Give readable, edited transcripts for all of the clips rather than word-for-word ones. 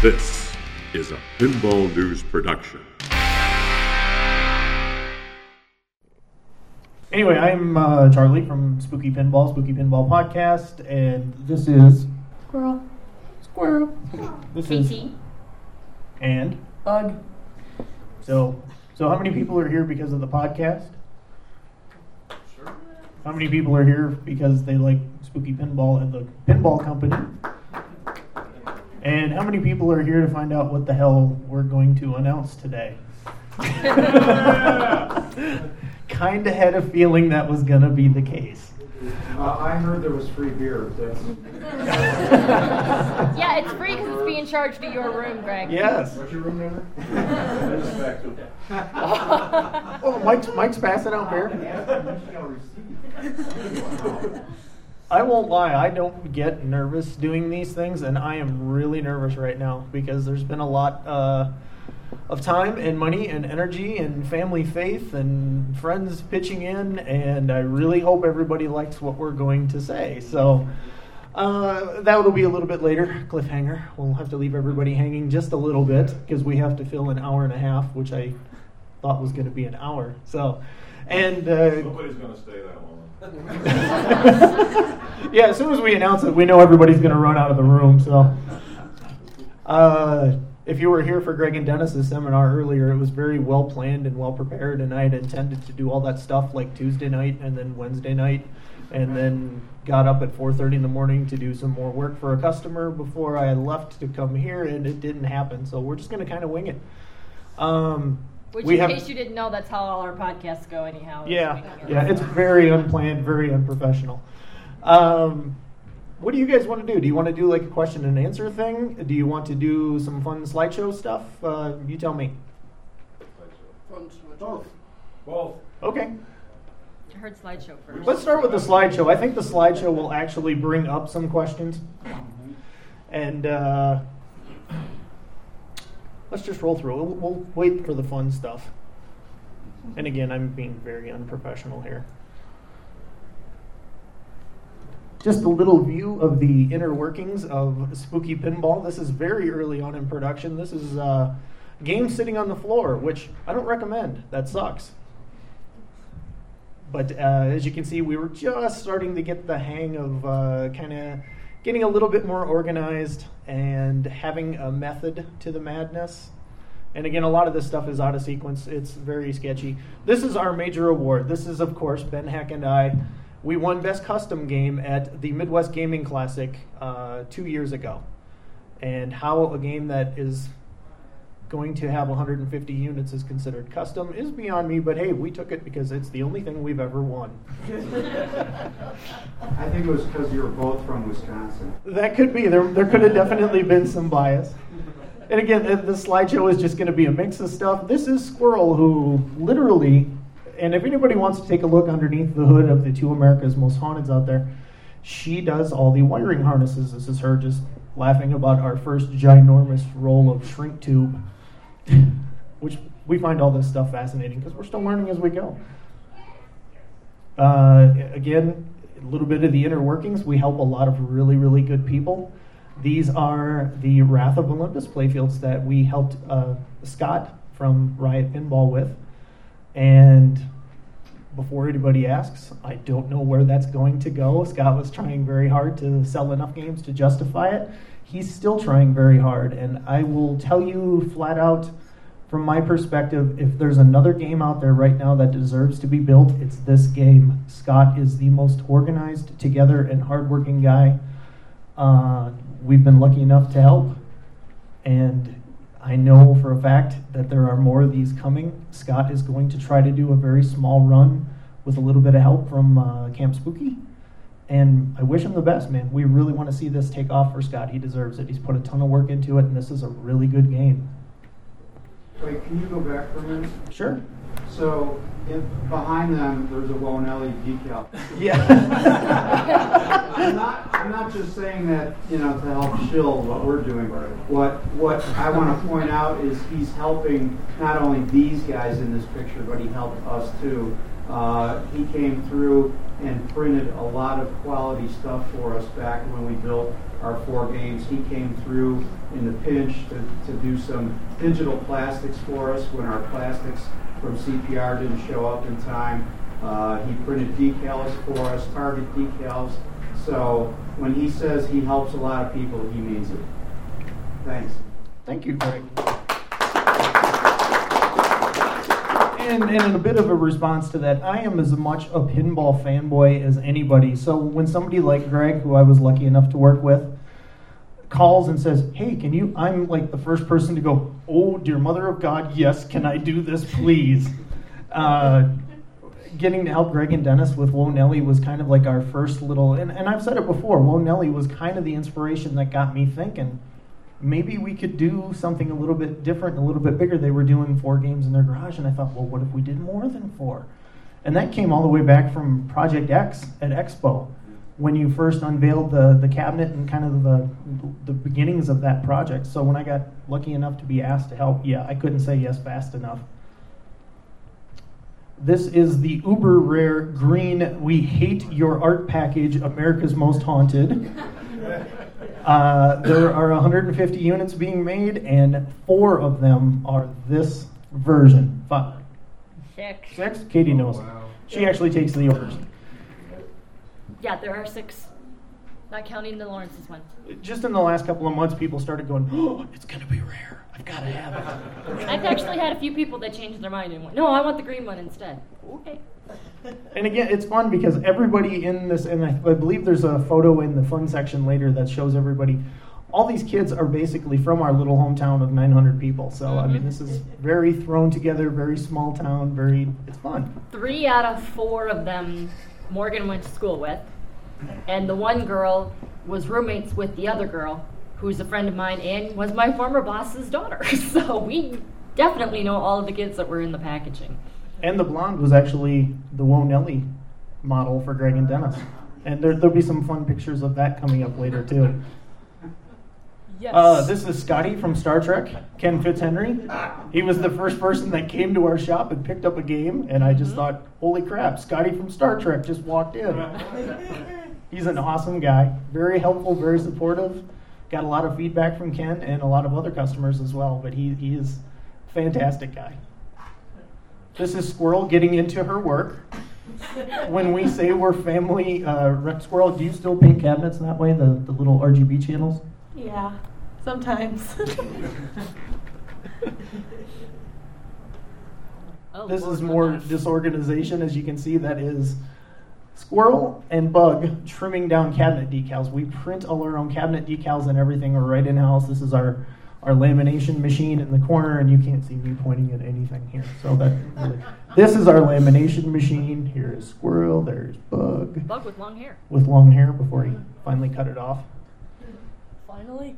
This is a Pinball News production. Anyway, I'm Charlie from Spooky Pinball Podcast, and this is Squirrel. This is KT. And Bug. So how many people are here because of the podcast? Sure. How many people are here because they like Spooky Pinball and the Pinball Company? And how many people are here to find out what the hell we're going to announce today? Kind of had a feeling that was going to be the case. I heard there was free beer. Yeah, it's free because it's being charged to your room, Greg. Yes. What's your room number? Oh, Mike's passing out beer. I won't lie, I don't get nervous doing these things, and I am really nervous right now because there's been a lot of time and money and energy and family faith and friends pitching in, and I really hope everybody likes what we're going to say. So that will be a little bit later, cliffhanger. We'll have to leave everybody hanging just a little bit because we have to fill an hour and a half, which I thought was going to be an hour. So, and nobody's going to stay that long. Yeah, as soon as we announce it, we know everybody's going to run out of the room. So, if you were here for Greg and Dennis's seminar earlier, it was very well planned and well prepared, and I had intended to do all that stuff like Tuesday night and then Wednesday night, and then got up at 4:30 in the morning to do some more work for a customer before I left to come here, and it didn't happen. So we're just going to kind of wing it. Which, in case you didn't know, that's how all our podcasts go anyhow. Yeah, it's very unplanned, very unprofessional. What do you guys want to do? Do you want to do like a question and answer thing? Do you want to do some fun slideshow stuff? You tell me. Both. Okay. I heard slideshow first. Let's start with the slideshow. I think the slideshow will actually bring up some questions. And let's just roll through. We'll wait for the fun stuff. And again, I'm being very unprofessional here. Just a little view of the inner workings of Spooky Pinball. This is very early on in production. This is a game sitting on the floor, which I don't recommend. That sucks. But as you can see, we were just starting to get the hang of kind of getting a little bit more organized and having a method to the madness. And again, a lot of this stuff is out of sequence. It's very sketchy. This is our major award. This is, of course, Ben Heck and I. We won Best Custom Game at the Midwest Gaming Classic 2 years ago. And how a game that is going to have 150 units is considered custom is beyond me, but hey, we took it because it's the only thing we've ever won. I think it was because you were both from Wisconsin. That could be. There could have definitely been some bias. And again, the slideshow is just going to be a mix of stuff. This is Squirrel, who literally... And if anybody wants to take a look underneath the hood of the Two America's Most Haunteds out there, she does all the wiring harnesses. This is her just laughing about our first ginormous roll of shrink tube, which we find all this stuff fascinating because we're still learning as we go. Again, a little bit of the inner workings. We help a lot of really, really good people. These are the Wrath of Olympus playfields that we helped Scott from Riot Pinball with. And before anybody asks, I don't know where that's going to go. Scott was trying very hard to sell enough games to justify it. He's still trying very hard, and I will tell you flat out, from my perspective, if there's another game out there right now that deserves to be built, it's this game. Scott is the most organized, together, and hardworking guy. We've been lucky enough to help, and I know for a fact that there are more of these coming. Scott is going to try to do a very small run with a little bit of help from Camp Spooky. And I wish him the best, man. We really want to see this take off for Scott. He deserves it. He's put a ton of work into it, and this is a really good game. Wait, can you go back for a minute? Sure. So, behind them, there's a Lonelli decal. Yeah. I'm not just saying that, to help shill what we're doing. What I want to point out is he's helping not only these guys in this picture, but he helped us too. He came through and printed a lot of quality stuff for us back when we built our 4 games. He came through in the pinch to do some digital plastics for us when our plastics from CPR didn't show up in time. He printed decals for us, Target decals. So when he says he helps a lot of people, he means it. Thanks. Thank you, Greg. And in a bit of a response to that, I am as much a pinball fanboy as anybody. So when somebody like Greg, who I was lucky enough to work with, calls and says, hey, can you, I'm like the first person to go, oh, dear mother of God, yes, can I do this, please? Getting to help Greg and Dennis with Whoa Nelly was kind of like our first little, and I've said it before, Whoa Nelly was kind of the inspiration that got me thinking, maybe we could do something a little bit different, a little bit bigger. They were doing 4 games in their garage, and I thought, well, what if we did more than 4? And that came all the way back from Project X at Expo, when you first unveiled the cabinet and kind of the beginnings of that project. So when I got lucky enough to be asked to help, yeah, I couldn't say yes fast enough. This is the uber rare green We Hate Your Art package, America's Most Haunted. There are 150 units being made, and 4 of them are this version. 5. 6? Katie knows. Wow. She actually takes the orders. Yeah, there are 6. Not counting the Lawrence's one. Just in the last couple of months, people started going, oh, it's going to be rare. I've got to have it. I've actually had a few people that changed their mind and went, no, I want the green one instead. Okay. And again, it's fun because everybody in this, and I believe there's a photo in the fun section later that shows everybody, all these kids are basically from our little hometown of 900 people. So, I mean, this is very thrown together, very small town, it's fun. 3 out of 4 of them Morgan went to school with. And the one girl was roommates with the other girl, who's a friend of mine and was my former boss's daughter. So we definitely know all of the kids that were in the packaging. And the blonde was actually the Whoa Nelly model for Greg and Dennis. And there'll be some fun pictures of that coming up later, too. Yes. This is Scotty from Star Trek, Ken Fitzhenry. He was the first person that came to our shop and picked up a game, and I just thought, holy crap, Scotty from Star Trek just walked in. He's an awesome guy, very helpful, very supportive. Got a lot of feedback from Ken and a lot of other customers as well, but he is a fantastic guy. This is Squirrel getting into her work. When we say we're family, Squirrel, do you still paint cabinets that way, the little RGB channels? Yeah, sometimes. This is more disorganization. As you can see, that is Squirrel and Bug trimming down cabinet decals. We print all our own cabinet decals and everything right in-house. This is our lamination machine in the corner, and you can't see me pointing at anything here. So this is our lamination machine. Here is Squirrel. There's Bug. Bug with long hair. With long hair before he finally cut it off. Finally.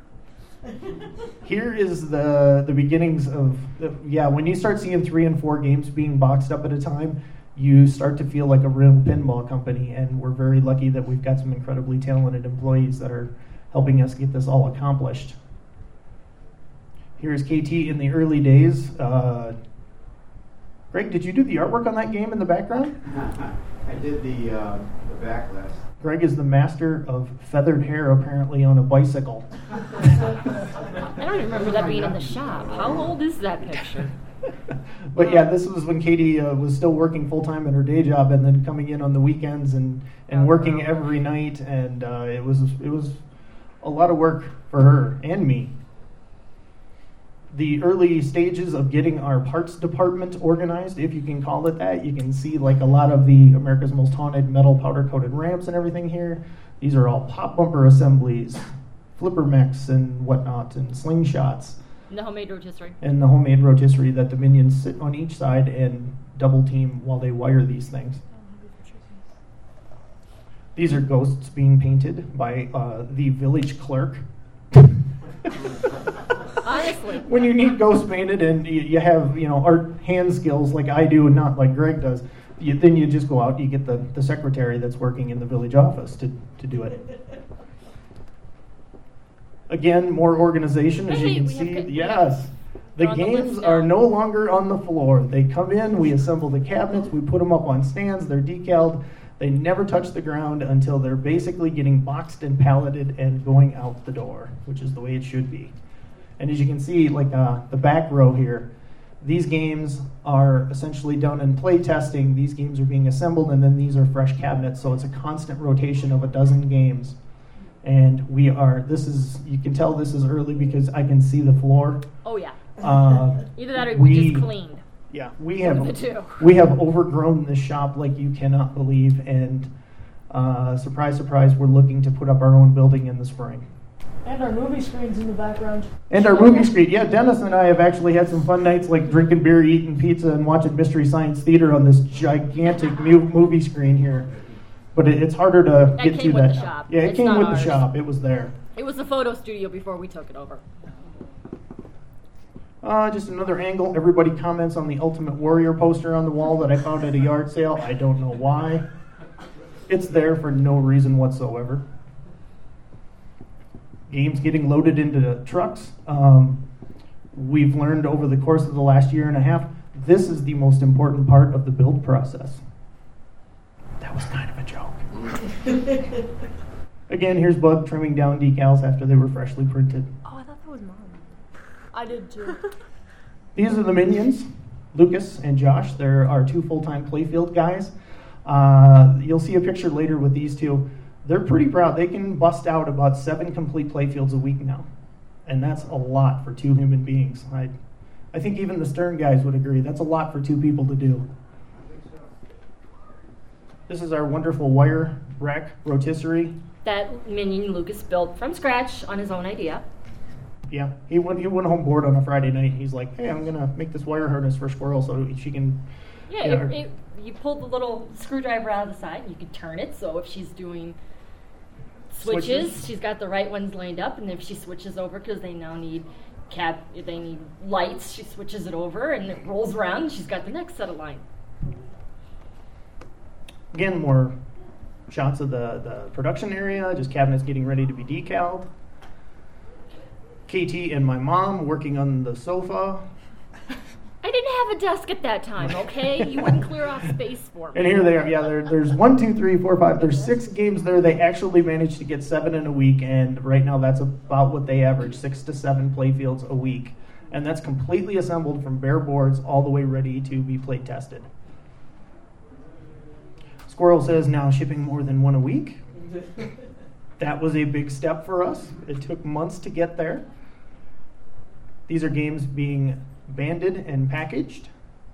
Here is the beginnings of, when you start seeing 3 and 4 games being boxed up at a time, you start to feel like a real pinball company, and we're very lucky that we've got some incredibly talented employees that are helping us get this all accomplished. Here's KT in the early days. Greg, did you do the artwork on that game in the background? I did the backlash. Greg is the master of feathered hair, apparently, on a bicycle. I don't remember that being in the shop. How old is that picture? But yeah, this was when Katie was still working full-time at her day job and then coming in on the weekends and working every night, and it was a lot of work for her and me. The early stages of getting our parts department organized, if you can call it that, you can see like a lot of the America's Most Haunted metal powder-coated ramps and everything here. These are all pop bumper assemblies, flipper mechs and whatnot, and slingshots. And the homemade rotisserie. And the homemade rotisserie that the minions sit on each side and double team while they wire these things. These are ghosts being painted by the village clerk. Honestly. When you need ghosts painted and you have, art hand skills like I do and not like Greg does, then you just go out and you get the secretary that's working in the village office to do it. Again, more organization, as you can see. Yes. The games are no longer on the floor. They come in, we assemble the cabinets, we put them up on stands, they're decaled. They never touch the ground until they're basically getting boxed and palleted and going out the door, which is the way it should be. And as you can see, like the back row here, these games are essentially done in play testing. These games are being assembled, and then these are fresh cabinets. So it's a constant rotation of a dozen games. And you can tell this is early because I can see the floor. Oh, yeah. Either that or we just cleaned. Yeah, we have overgrown this shop like you cannot believe. And surprise, surprise, we're looking to put up our own building in the spring. And our movie screens in the background. And our movie screen. Yeah, Dennis and I have actually had some fun nights like drinking beer, eating pizza, and watching Mystery Science Theater on this gigantic movie screen here. But it's harder to get to that. Shop. Yeah, it came with ours. the shop. It was there. It was the photo studio before we took it over. Just another angle. Everybody comments on the Ultimate Warrior poster on the wall that I found at a yard sale. I don't know why. It's there for no reason whatsoever. Games getting loaded into the trucks. We've learned over the course of the last year and a half, this is the most important part of the build process. That was kind of a joke. Again, here's Bug trimming down decals after they were freshly printed. Oh, I thought that was Mom. I did too. These are the minions, Lucas and Josh. They're our two full-time playfield guys. You'll see a picture later with these two. They're pretty proud. They can bust out about 7 complete playfields a week now. And that's a lot for 2 human beings. I think even the Stern guys would agree. That's a lot for 2 people to do. This is our wonderful wire rack rotisserie. That minion Lucas built from scratch on his own idea. Yeah, he went home bored on a Friday night. He's like, hey, I'm going to make this wire harness for Squirrel so she can... Yeah, you pull the little screwdriver out of the side, and you can turn it, so if she's doing switches, she's got the right ones lined up, and if she switches over because they now need lights, she switches it over, and it rolls around, and she's got the next set of line. Again, more shots of the production area, just cabinets getting ready to be decaled. KT and my mom working on the sofa. I didn't have a desk at that time, okay? You wouldn't clear off space for me. And here they are. Yeah, there's 1, 2, 3, 4, 5. There's 6 games there. They actually managed to get 7 in a week, and right now that's about what they average, 6 to 7 playfields a week. And that's completely assembled from bare boards all the way ready to be play tested. Squirrel says now shipping more than 1 a week. That was a big step for us. It took months to get there. These are games being banded and packaged.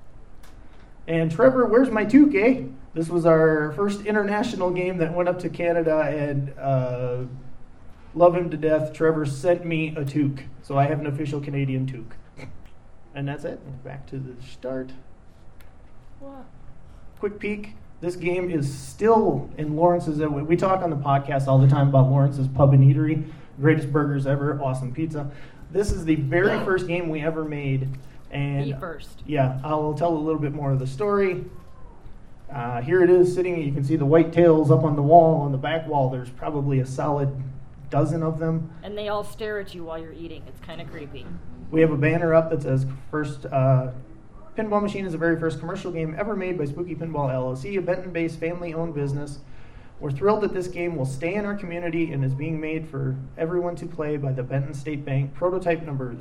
And Trevor, where's my toque, eh? This was our first international game that went up to Canada, and love him to death, Trevor sent me a toque. So I have an official Canadian toque. And that's it. Back to the start. Wow. Quick peek. This game is still in Lawrence's. We talk on the podcast all the time about Lawrence's Pub and Eatery. Greatest burgers ever, awesome pizza. This is the very first game we ever made. And the first. Yeah, I'll tell a little bit more of the story. Here it is sitting. You can see the white tails up on the wall. On the back wall, there's probably a solid dozen of them. And they all stare at you while you're eating. It's kind of creepy. We have a banner up that says first... Pinball Machine is the very first commercial game ever made by Spooky Pinball LLC, a Benton-based family-owned business. We're thrilled that this game will stay in our community and is being made for everyone to play by the Benton State Bank, prototype number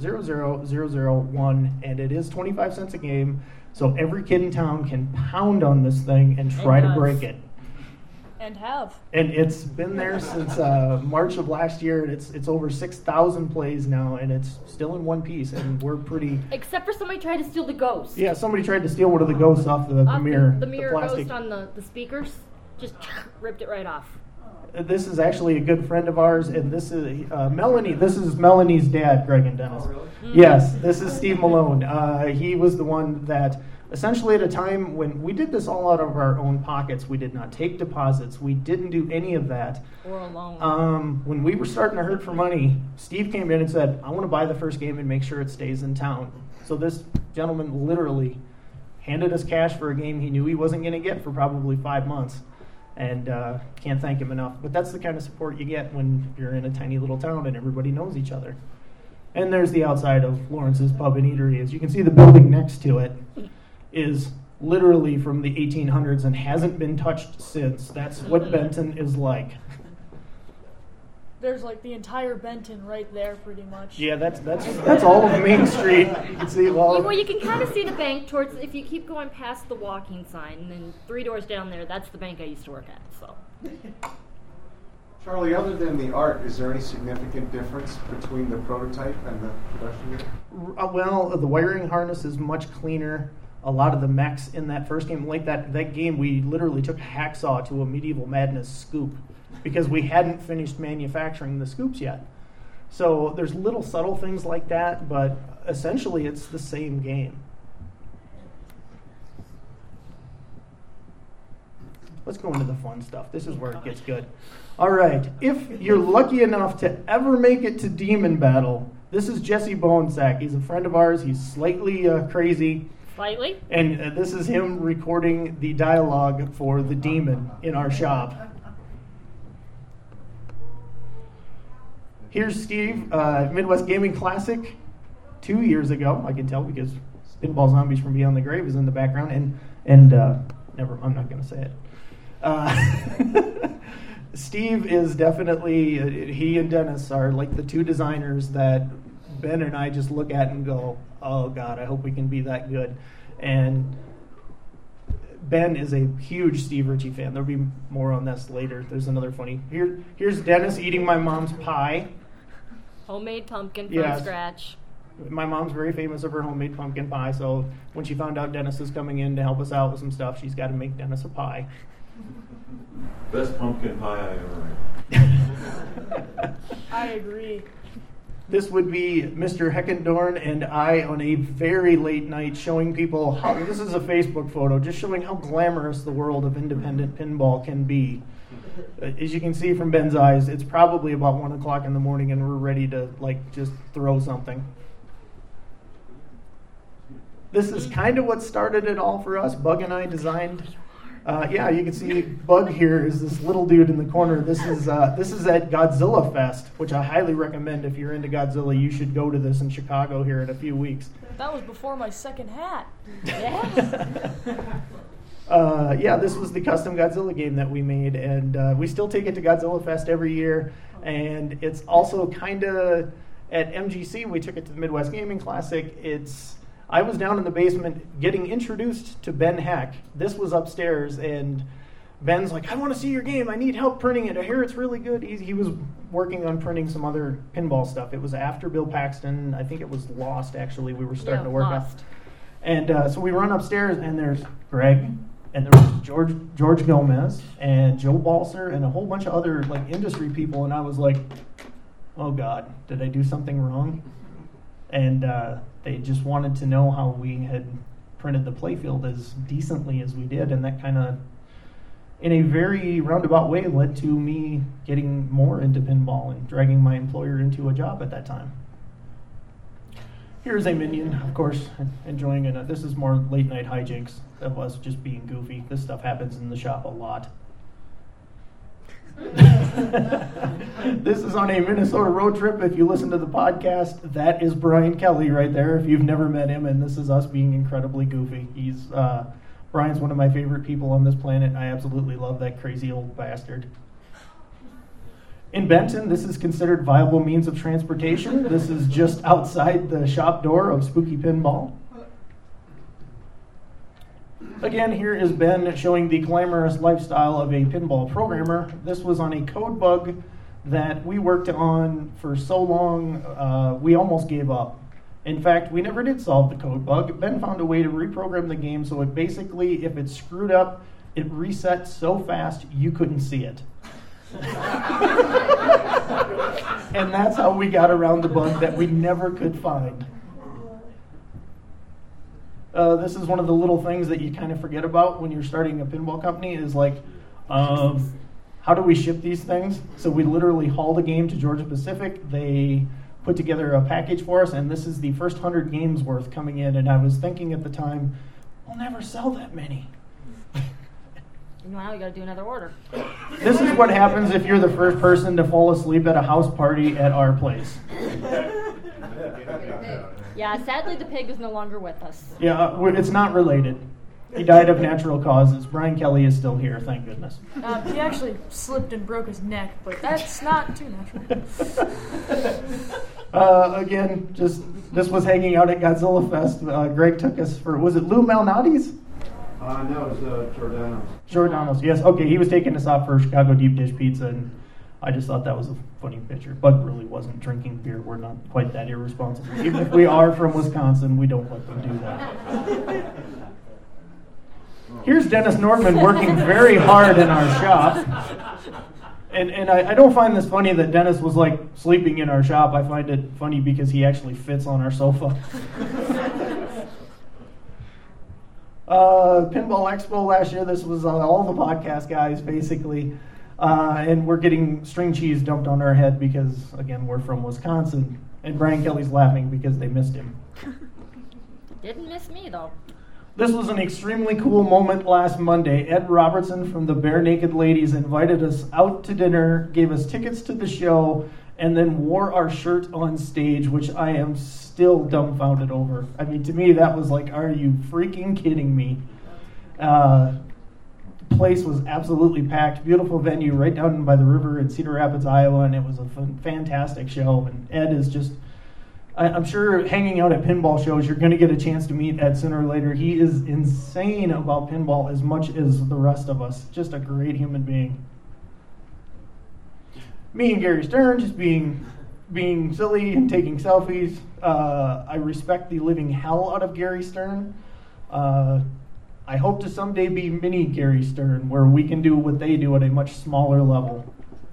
00001, and it is 25 cents a game, so every kid in town can pound on this thing and try to break it. And have. And it's been there since March of last year, and it's over 6,000 plays now, and it's still in one piece, and we're pretty... Except for somebody tried to steal the ghost. Yeah, somebody tried to steal one of the ghosts off the mirror. The mirror plastic. ghost on the speakers, just ripped it right off. This is actually a good friend of ours, and this is Melanie. This is Melanie's dad, Greg and Dennis. Oh, really? Mm-hmm. Yes, this is Steve Malone. He was the one that... Essentially, at a time when we did this all out of our own pockets, we did not take deposits. We didn't do any of that. Or a loan. When we were starting to hurt for money, Steve came in and said, I want to buy the first game and make sure it stays in town. So this gentleman literally handed us cash for a game he knew he wasn't going to get for probably 5 months. And can't thank him enough. But that's the kind of support you get when you're in a tiny little town and everybody knows each other. And there's the outside of Lawrence's Pub and Eatery. As you can see, the building next to it is literally from the 1800s and hasn't been touched since. That's what Benton is like. There's like the entire Benton right there, pretty much. Yeah, that's all of Main Street. You can see Well, you can kind of see the bank towards, if you keep going past the walking sign, and then 3 doors down there, that's the bank I used to work at, so. Charlie, other than the art, is there any significant difference between the prototype and the production unit? Well, the wiring harness is much cleaner. A lot of the mechs in that first game, like that game, we literally took a hacksaw to a Medieval Madness scoop because we hadn't finished manufacturing the scoops yet. So there's little subtle things like that, but essentially it's the same game. Let's go into the fun stuff. This is where it gets good. All right. If you're lucky enough to ever make it to Demon Battle, this is Jesse Bonesack. He's a friend of ours. He's slightly crazy. Slightly? And this is him recording the dialogue for the demon in our shop. Here's Steve, Midwest Gaming Classic 2 years ago. I can tell because Pinball Zombies from Beyond the Grave is in the background. And never, I'm not going to say it. Steve is definitely, he and Dennis are like the two designers that Ben and I just look at and go, oh God, I hope we can be that good. And Ben is a huge Steve Ritchie fan. There'll be more on this later. There's another funny. Here's Dennis eating my mom's pie. Homemade pumpkin from scratch. My mom's very famous of her homemade pumpkin pie, so when she found out Dennis is coming in to help us out with some stuff, she's got to make Dennis a pie. Best pumpkin pie I ever had. I agree. This would be Mr. Heckendorn and I on a very late night showing people how, this is a Facebook photo, just showing how glamorous the world of independent pinball can be. As you can see from Ben's eyes, it's probably about 1 o'clock in the morning and we're ready to just throw something. This is kind of what started it all for us. Bug and I designed. You can see Bug here is this little dude in the corner. This is at Godzilla Fest, which I highly recommend. If you're into Godzilla, you should go to this in Chicago here in a few weeks. That was before my second hat. This was the custom Godzilla game that we made, and we still take it to Godzilla Fest every year. And it's also kind of at MGC. We took it to the Midwest Gaming Classic. I was down in the basement getting introduced to Ben Heck. This was upstairs, and Ben's like, I want to see your game. I need help printing it. I hear it's really good. He was working on printing some other pinball stuff. It was after Bill Paxton. I think it was Lost, actually. We were starting to work on. And so we run upstairs, and there's Greg, and there was George Gomez, and Joe Balser, and a whole bunch of other industry people. And I was like, oh, God, did I do something wrong? And they just wanted to know how we had printed the playfield as decently as we did, and that kind of, in a very roundabout way, led to me getting more into pinball and dragging my employer into a job at that time. Here's a minion, of course, enjoying it. This is more late night hijinks of us just being goofy. This stuff happens in the shop a lot. This is on a Minnesota road trip. If you listen to the podcast, that is Brian Kelly right there. If you've never met him, and this is us being incredibly goofy. Brian's one of my favorite people on this planet. I absolutely love that crazy old bastard. In Benton, this is considered viable means of transportation. This is just outside the shop door of Spooky Pinball. Again, here is Ben showing the glamorous lifestyle of a pinball programmer. This was on a code bug that we worked on for so long, we almost gave up. In fact, we never did solve the code bug. Ben found a way to reprogram the game so it basically, if it screwed up, it reset so fast you couldn't see it. And that's how we got around the bug that we never could find. This is one of the little things that you kind of forget about when you're starting a pinball company is how do we ship these things? So we literally hauled a game to Georgia Pacific. They put together a package for us, and this is the first 100 games worth coming in. And I was thinking at the time, we'll never sell that many. Now you got to do another order. This is what happens if you're the first person to fall asleep at a house party at our place. Yeah, sadly the pig is no longer with us. Yeah, it's not related. He died of natural causes. Brian Kelly is still here, thank goodness. He actually slipped and broke his neck, but that's not too natural. Again, this was hanging out at Godzilla Fest. Greg took us for, was it Lou Malnati's? No, it was Giordano's. Giordano's, yes. Okay, he was taking us out for Chicago Deep Dish Pizza, and I just thought that was a funny picture. Bud really wasn't drinking beer. We're not quite that irresponsible. Even if we are from Wisconsin, we don't let them do that. Here's Dennis Norman working very hard in our shop. And I don't find this funny that Dennis was like sleeping in our shop. I find it funny because he actually fits on our sofa. Pinball Expo last year, this was all the podcast guys basically. And we're getting string cheese dumped on our head because, again, we're from Wisconsin. And Brian Kelly's laughing because they missed him. Didn't miss me, though. This was an extremely cool moment last Monday. Ed Robertson from the Bare Naked Ladies invited us out to dinner, gave us tickets to the show, and then wore our shirt on stage, which I am still dumbfounded over. I mean, to me, that was like, are you freaking kidding me? The place was absolutely packed. Beautiful venue right down by the river in Cedar Rapids, Iowa, and it was a fantastic show. And Ed is just... I'm sure hanging out at pinball shows, you're going to get a chance to meet Ed sooner or later. He is insane about pinball as much as the rest of us. Just a great human being. Me and Gary Stern just being silly and taking selfies. I respect the living hell out of Gary Stern. I hope to someday be mini Gary Stern, where we can do what they do at a much smaller level.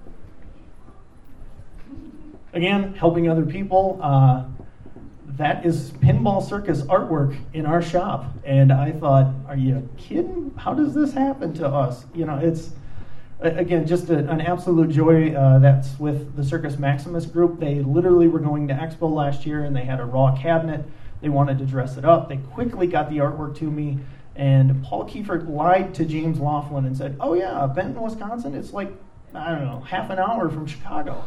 Again, helping other people. That is Pinball Circus artwork in our shop. And I thought, are you kidding? How does this happen to us? You know, it's, again, just an absolute joy. That's with the Circus Maximus group. They literally were going to Expo last year, and they had a raw cabinet. They wanted to dress it up. They quickly got the artwork to me. And Paul Kiefert lied to James Laughlin and said, oh yeah, Benton, Wisconsin, it's like, I don't know, half an hour from Chicago.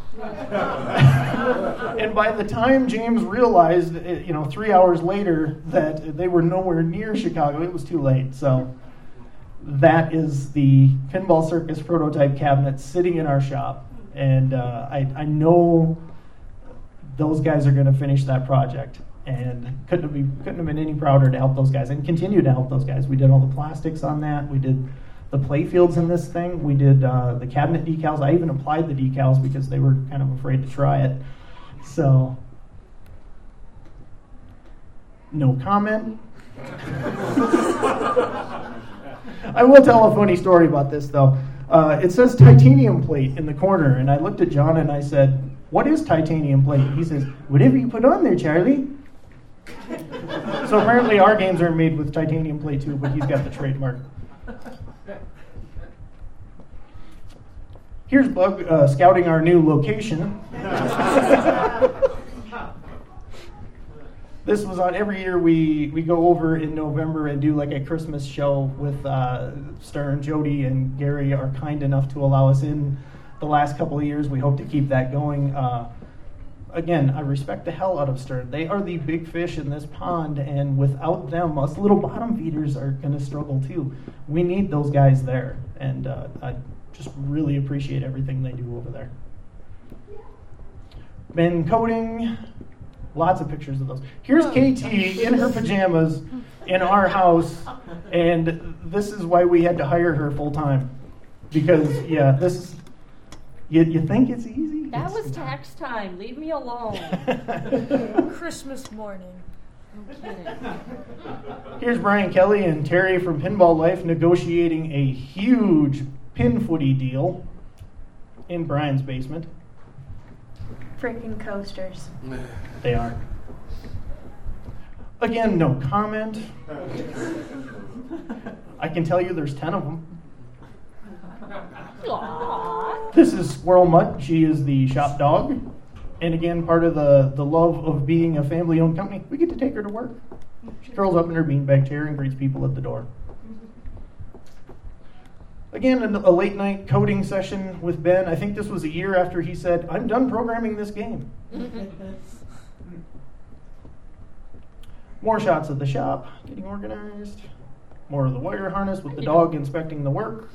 And by the time James realized, 3 hours later, that they were nowhere near Chicago, it was too late. So that is the Pinball Circus prototype cabinet sitting in our shop. And I know those guys are going to finish that project. And couldn't have been any prouder to help those guys and continue to help those guys. We did all the plastics on that. We did the play fields in this thing. We did the cabinet decals. I even applied the decals because they were kind of afraid to try it. So, no comment. I will tell a funny story about this, though. It says titanium plate in the corner, and I looked at John and I said, what is titanium plate? He says, whatever you put on there, Charlie. So apparently our games are made with titanium plate too, but he's got the trademark. Here's Bug scouting our new location. This was on every year we go over in November and do like a Christmas show with Stern. Jody and Gary are kind enough to allow us in the last couple of years. We hope to keep that going. Again, I respect the hell out of Stern. They are the big fish in this pond, and without them, us little bottom feeders are going to struggle too. We need those guys there, and I just really appreciate everything they do over there. Ben coding, lots of pictures of those. Here's KT in her pajamas in our house, and this is why we had to hire her full time. Because, yeah, this, you think it's easy? That was tax time. Leave me alone. Christmas morning. No kidding. Here's Brian Kelly and Terry from Pinball Life negotiating a huge pin footy deal in Brian's basement. Freaking coasters. They are. Again, no comment. I can tell you there's 10 of them. Aww. This is Squirrel Mutt. She is the shop dog. And again, part of the love of being a family-owned company, we get to take her to work. She curls up in her beanbag chair and greets people at the door. Again, a late-night coding session with Ben. I think this was a year after he said, I'm done programming this game. More shots of the shop, getting organized. More of the wire harness with the dog inspecting the work.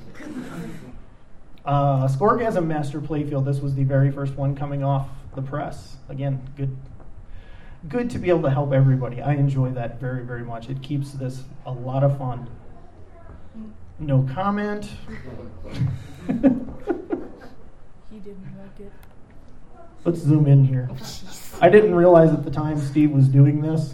Scoregasm Master Playfield. This was the very first one coming off the press. Again, good to be able to help everybody. I enjoy that very, very much. It keeps this a lot of fun. No comment. He didn't like it. Let's zoom in here. I didn't realize at the time Steve was doing this.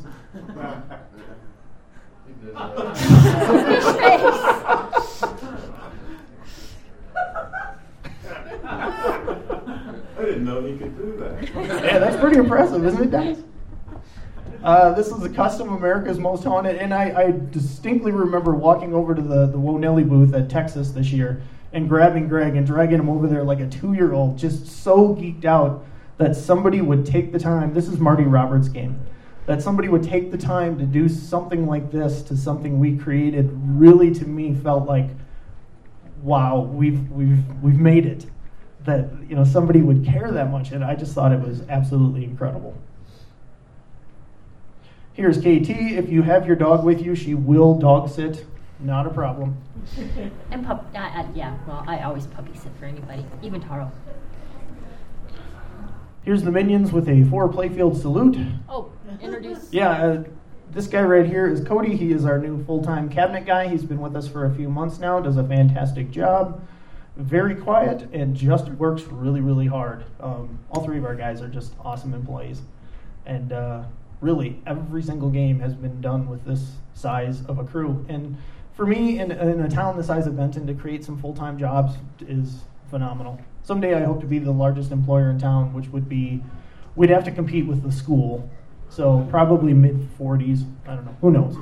I didn't know he could do that. Yeah, that's pretty impressive, isn't it, Dennis? This is a custom America's Most Haunted, and I distinctly remember walking over to the Wonelli booth at Texas this year and grabbing Greg and dragging him over there like a 2-year-old, just so geeked out that somebody would take the time. This is Marty Roberts' game. That somebody would take the time to do something like this to something we created really, to me, felt like, wow, we've made it. That somebody would care that much, and I just thought it was absolutely incredible. Here's KT. If you have your dog with you, she will dog sit. Not a problem. And I always puppy sit for anybody, even Taro. Here's the minions with a 4 playfield salute. Oh, introduce. Yeah, this guy right here is Cody. He is our new full-time cabinet guy. He's been with us for a few months now, does a fantastic job. Very quiet and just works really, really hard. All 3 of our guys are just awesome employees. And really, every single game has been done with this size of a crew. And for me, in a town the size of Benton, to create some full-time jobs is phenomenal. Someday I hope to be the largest employer in town, which would be, we'd have to compete with the school. So probably mid-40s. I don't know. Who knows?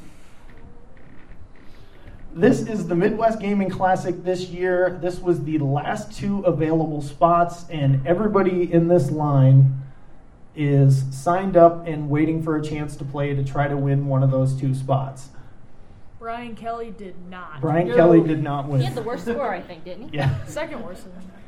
This is the Midwest Gaming Classic this year. This was the last 2 available spots, and everybody in this line is signed up and waiting for a chance to play to try to win one of those 2 spots. Brian Kelly did not. Kelly did not win. He had the worst score, I think, didn't he? Yeah. Second worst.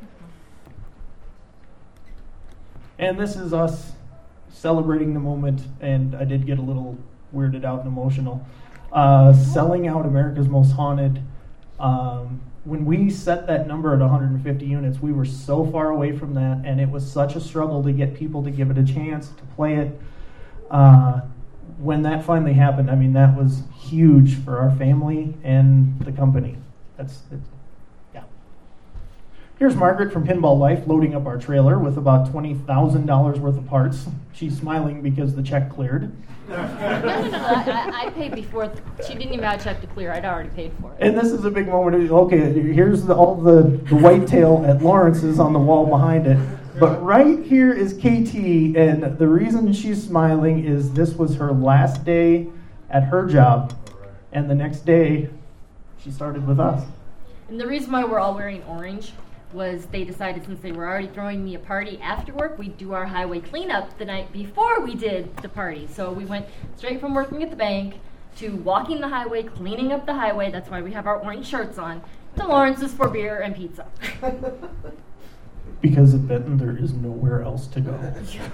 And this is us celebrating the moment, and I did get a little weirded out and emotional. Selling out America's Most Haunted. When we set that number at 150 units, we were so far away from that, and it was such a struggle to get people to give it a chance, to play it. When that finally happened, I mean, that was huge for our family and the company. Yeah. Here's Margaret from Pinball Life loading up our trailer with about $20,000 worth of parts. She's smiling because the check cleared. No. I paid before. She didn't even have a check to clear. I'd already paid for it. And this is a big moment. Okay, here's all the whitetail at Lawrence's on the wall behind it. But right here is KT, and the reason she's smiling is this was her last day at her job, and the next day she started with us. And the reason why we're all wearing orange was they decided, since they were already throwing me a party after work, we'd do our highway cleanup the night before we did the party. So we went straight from working at the bank to walking the highway, cleaning up the highway, that's why we have our orange shirts on, to Lawrence's for beer and pizza. Because at Benton, there is nowhere else to go.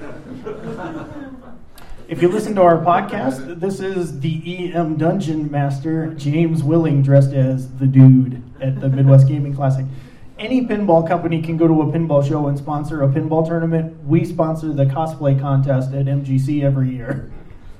If you listen to our podcast, this is the EM Dungeon Master, James Willing, dressed as the dude at the Midwest Gaming Classic. Any pinball company can go to a pinball show and sponsor a pinball tournament. We sponsor the cosplay contest at MGC every year.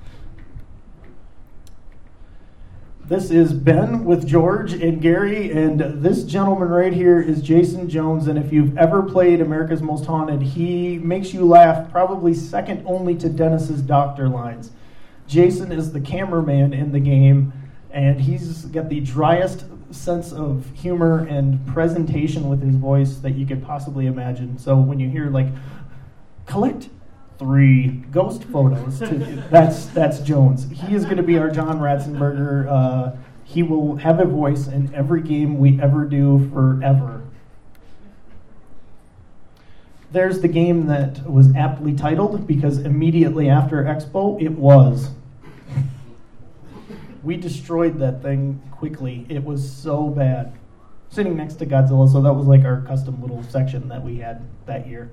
This is Ben with George and Gary, and this gentleman right here is Jason Jones, and if you've ever played America's Most Haunted, he makes you laugh probably second only to Dennis's doctor lines. Jason is the cameraman in the game, and he's got the driest sense of humor and presentation with his voice that you could possibly imagine. So when you hear, like, collect 3 ghost photos, that's Jones. He is going to be our John Ratzenberger. He will have a voice in every game we ever do forever. There's the game that was aptly titled because immediately after Expo, it was. We destroyed that thing quickly. It was so bad. Sitting next to Godzilla, so that was like our custom little section that we had that year.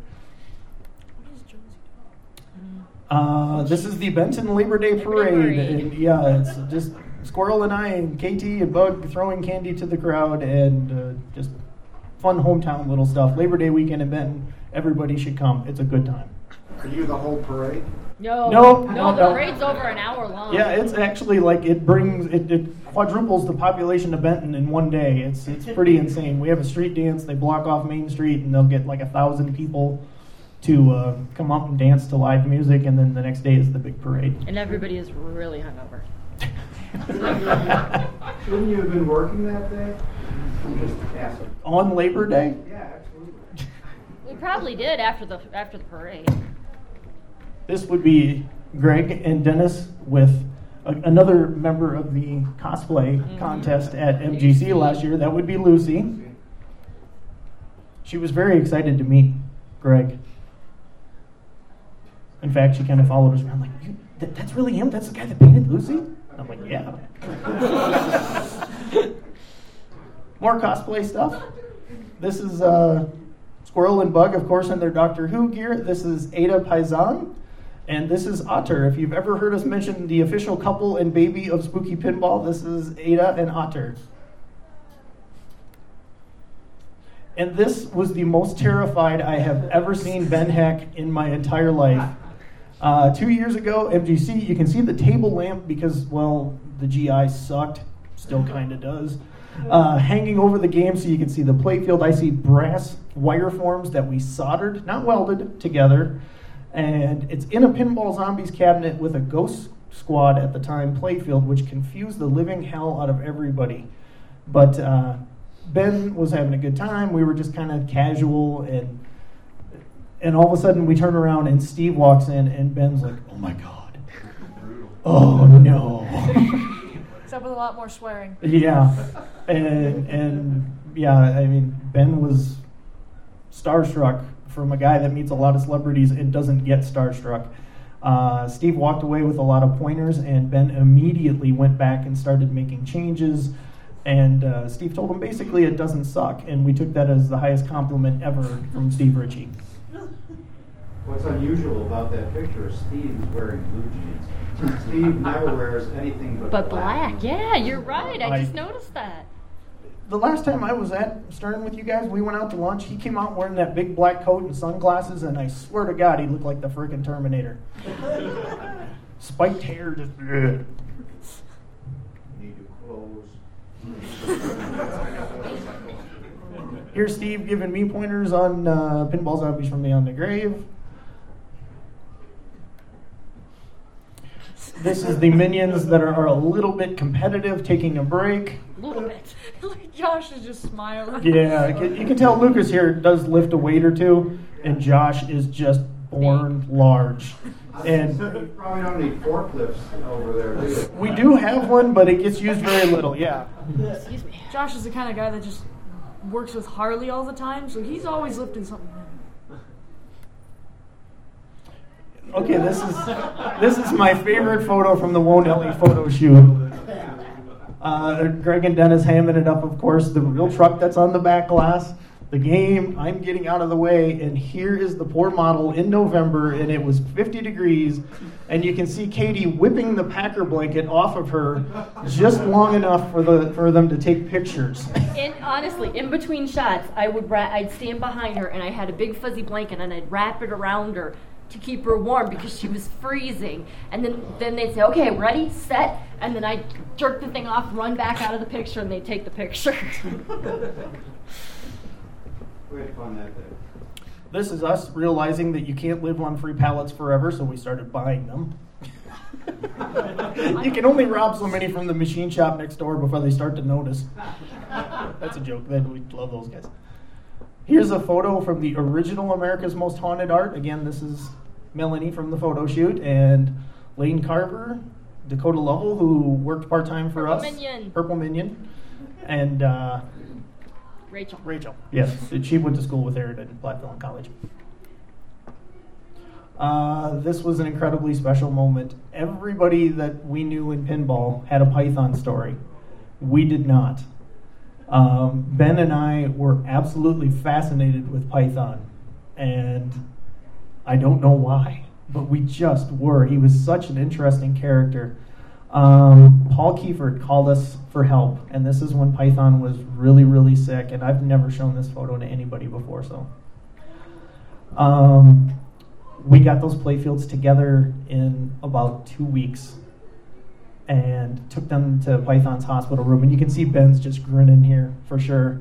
This is the Benton Labor Day Parade. And yeah, it's just Squirrel and I and KT and Bug throwing candy to the crowd and just fun hometown little stuff. Labor Day weekend in Benton. Everybody should come. It's a good time. Are you the whole parade? No, No, the no. parade's over an hour long. Yeah, it's actually like it quadruples the population of Benton in one day. It's pretty insane. We have a street dance. They block off Main Street and they'll get like 1,000 people to come up and dance to live music, and then the next day is the big parade. And everybody is really hungover. Shouldn't you have been working that day? I'm just asking. On Labor Day? Yeah, absolutely. We probably did after the parade. This would be Greg and Dennis with another member of the cosplay contest at MGC last year. That would be Lucy. She was very excited to meet Greg. In fact, she kind of followed us around like, that's really him? That's the guy that painted Lucy? I'm like, yeah. More cosplay stuff. This is Squirrel and Bug, of course, in their Doctor Who gear. This is Ada Paisan. And this is Otter. If you've ever heard us mention the official couple and baby of Spooky Pinball, this is Ada and Otter. And this was the most terrified I have ever seen Ben Heck in my entire life. 2 years ago, MGC, you can see the table lamp because, well, the GI sucked. Still kind of does. Hanging over the game so you can see the playfield. I see brass wire forms that we soldered, not welded, together. And it's in a Pinball Zombies cabinet with a Ghost Squad at the time playfield, which confused the living hell out of everybody. But Ben was having a good time. We were just kind of casual, and all of a sudden we turn around and Steve walks in, and Ben's like, "Oh my God, oh no!" Except with a lot more swearing. Yeah, and yeah, I mean, Ben was starstruck from a guy that meets a lot of celebrities and doesn't get starstruck. Steve walked away with a lot of pointers, and Ben immediately went back and started making changes. And Steve told him basically it doesn't suck, and we took that as the highest compliment ever from Steve Ritchie. What's unusual about that picture is Steve is wearing blue jeans. Steve never wears anything but black. Yeah, you're right. I just I- noticed that. The last time I was at Stern with you guys, we went out to lunch. He came out wearing that big black coat and sunglasses, and I swear to God, he looked like the freaking Terminator. Spiked hair, just... Need new clothes. Here's Steve giving me pointers on Pinball Zombies from Beyond the Grave. This is the minions that are a little bit competitive, taking a break. A little bit. Like Josh is just smiling. Yeah, you can tell Lucas here does lift a weight or two, and Josh is just born large. And You probably don't need forklifts over there, do you? we do have one, but it gets used very little, yeah. Excuse me. Josh is the kind of guy that just works with Harley all the time, so he's always lifting something heavy. Okay, this is my favorite photo from the Wonelli photo shoot. Greg and Dennis hamming it up, of course, the real truck that's on the back glass, the game, I'm getting out of the way, and here is the poor model in November, and it was 50 degrees, and you can see Katie whipping the Packer blanket off of her just long enough for them to take pictures. And honestly, in between shots, I'd stand behind her, and I had a big fuzzy blanket, and I'd wrap it around her to keep her warm because she was freezing. And then they'd say, "Okay, ready, set," and then I'd jerk the thing off, run back out of the picture, and they'd take the picture. We had fun that day. This is us realizing that you can't live on free pallets forever, so we started buying them. You can only rob so many from the machine shop next door before they start to notice. That's a joke. We love those guys. Here's a photo from the original America's Most Haunted Art. Again, this is Melanie from the photo shoot, and Lane Carver, Dakota Lovell, who worked part-time for us. Purple Minion. And Rachel. Yes, she went to school with Aaron at Blackville College. This was an incredibly special moment. Everybody that we knew in pinball had a Python story. We did not. Ben and I were absolutely fascinated with Python, and I don't know why, but we just were. He was such an interesting character. Paul Kiefert called us for help, and this is when Python was really, really sick, and I've never shown this photo to anybody before, so. We got those playfields together in about 2 weeks and took them to Python's hospital room, and you can see Ben's just grinning here for sure.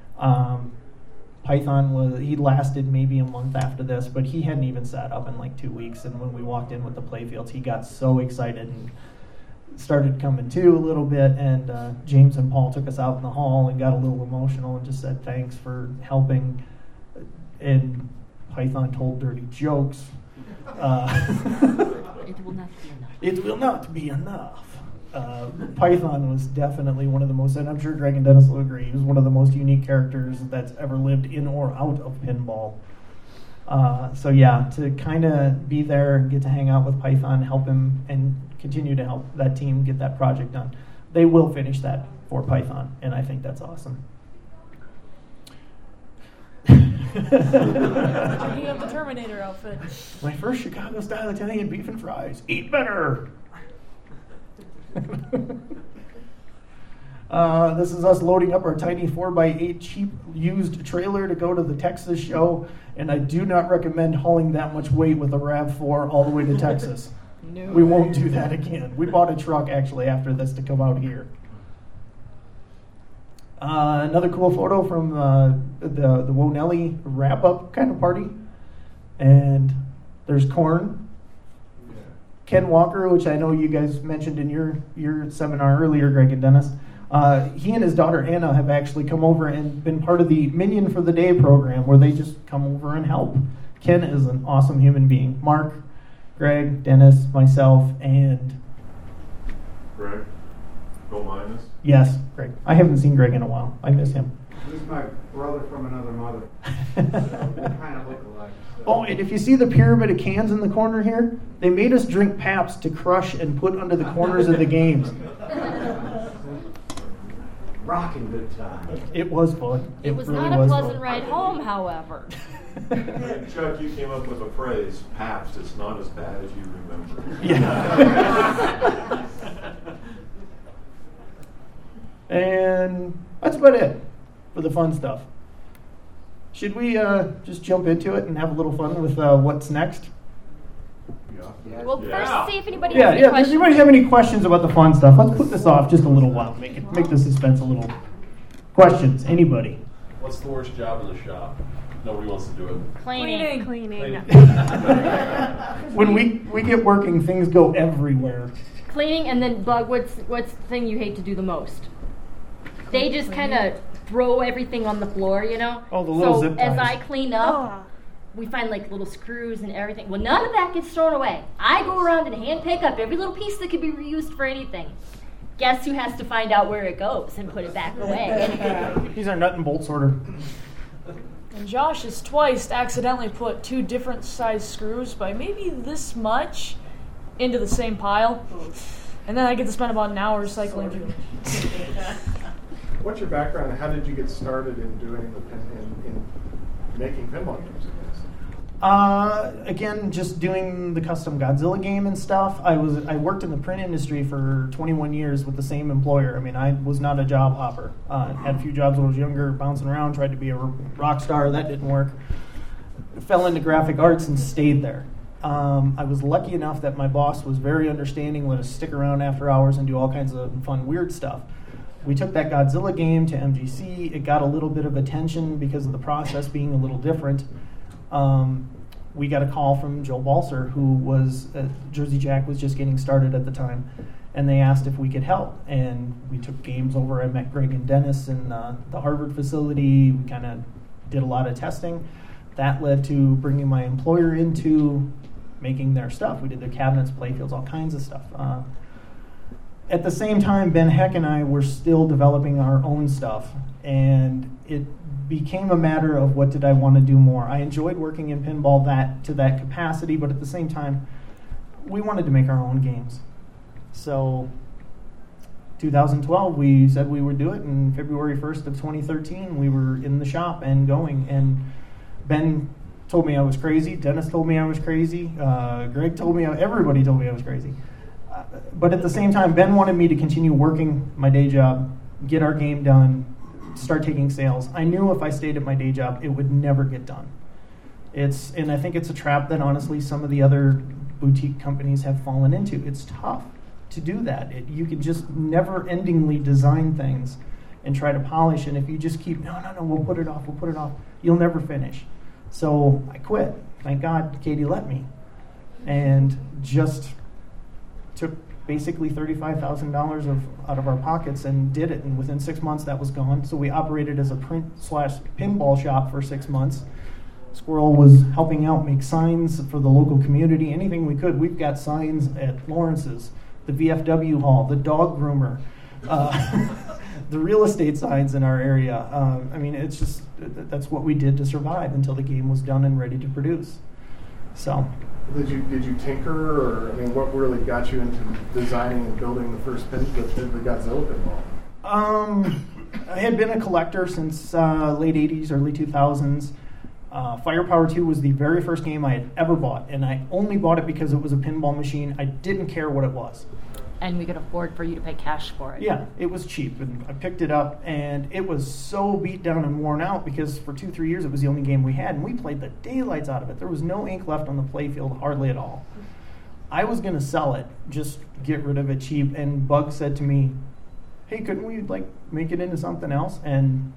Python he lasted maybe a month after this, but he hadn't even sat up in like 2 weeks, and when we walked in with the playfields, he got so excited and started coming to a little bit, and James and Paul took us out in the hall and got a little emotional and just said thanks for helping, and Python told dirty jokes. It will not be enough. It will not be enough. Python was definitely one of the most, and I'm sure Greg and Dennis will agree, he was one of the most unique characters that's ever lived in or out of pinball. So yeah, to kind of be there and get to hang out with Python, help him, and continue to help that team get that project done. They will finish that for Python, and I think that's awesome. Checking out the Terminator outfit. My first Chicago-style Italian beef and fries. Eat better! This is us loading up our tiny 4x8 cheap used trailer to go to the Texas show, and I do not recommend hauling that much weight with a RAV4 all the way to Texas. No. We won't do that again. We bought a truck actually after this to come out here. Another cool photo from the Wonelli wrap-up kind of party. And there's Korn. Ken Walker, which I know you guys mentioned in your seminar earlier, Greg and Dennis. He and his daughter Anna have actually come over and been part of the Minion for the Day program, where they just come over and help. Ken is an awesome human being. Mark, Greg, Dennis, myself, and... Greg, don't mind us. Yes, Greg. I haven't seen Greg in a while. I miss him. He's my brother from another mother. So we kind of look alike. So. Oh, and if you see the pyramid of cans in the corner here, they made us drink Pabst to crush and put under the corners of the games. Rocking good time. It was fun. It was really not a pleasant fun. ride home, however. Chuck, you came up with a phrase, Pabst, it's not as bad as you remember. Yeah. And that's about it for the fun stuff. Should we just jump into it and have a little fun with what's next? Well, Yeah. first see if anybody Yeah, has any yeah. Does questions. anybody have any questions about the fun stuff? Let's put this off just a little while. Make the suspense a little. Questions? Anybody? What's the worst job in the shop? Nobody wants to do it. Cleaning. When we get working, things go everywhere. Cleaning, and then Bug, what's the thing you hate to do the most? They just kind of throw everything on the floor, you know? Oh, the little so zip as ties. I clean up, we find like little screws and everything. Well, none of that gets thrown away. I go around and hand pick up every little piece that could be reused for anything. Guess who has to find out where it goes and put it back away? He's our nut and bolt sorter. And Josh has twice accidentally put two different size screws by maybe this much into the same pile. And then I get to spend about an hour recycling through. What's your background? How did you get started in doing in making pinball games? Again, just doing the custom Godzilla game and stuff. I worked in the print industry for 21 years with the same employer. I mean, I was not a job hopper. Had a few jobs when I was younger, bouncing around, tried to be a rock star. That didn't work. Fell into graphic arts and stayed there. I was lucky enough that my boss was very understanding, let us stick around after hours and do all kinds of fun, weird stuff. We took that Godzilla game to MGC. It got a little bit of attention because of the process being a little different. We got a call from Joe Balser, who was Jersey Jack was just getting started at the time, and they asked if we could help. And we took games over. I met Greg and Dennis in the Harvard facility. We kind of did a lot of testing. That led to bringing my employer into making their stuff. We did their cabinets, playfields, all kinds of stuff. At the same time, Ben Heck and I were still developing our own stuff, and it became a matter of what did I want to do more. I enjoyed working in pinball to that capacity, but at the same time, we wanted to make our own games. So 2012, we said we would do it, and February 1st of 2013, we were in the shop and going, and Ben told me I was crazy, Dennis told me I was crazy, Greg told me, everybody told me I was crazy. But at the same time, Ben wanted me to continue working my day job, get our game done, start taking sales. I knew if I stayed at my day job, it would never get done. And I think it's a trap that honestly some of the other boutique companies have fallen into. It's tough to do that. You can just never-endingly design things and try to polish, and if you just keep, no, we'll put it off, you'll never finish. So I quit. Thank God Katie let me. And just took basically $35,000 out of our pockets and did it, and within 6 months that was gone. So we operated as a print/pinball shop for 6 months. Squirrel was helping out, make signs for the local community, anything we could. We've got signs at Lawrence's, the VFW hall, the dog groomer, the real estate signs in our area. I mean, it's just, that's what we did to survive until the game was done and ready to produce. So. Did you tinker, or I mean, what really got you into designing and building the first the Godzilla pinball? I had been a collector since late 80s, early 2000s. Firepower 2 was the very first game I had ever bought, and I only bought it because it was a pinball machine. I didn't care what it was. And we could afford for you to pay cash for it. Yeah, it was cheap, and I picked it up, and it was so beat down and worn out because for 2-3 years it was the only game we had, and we played the daylights out of it. There was no ink left on the playfield, hardly at all. I was going to sell it, just get rid of it cheap, and Bug said to me, hey, couldn't we make it into something else? And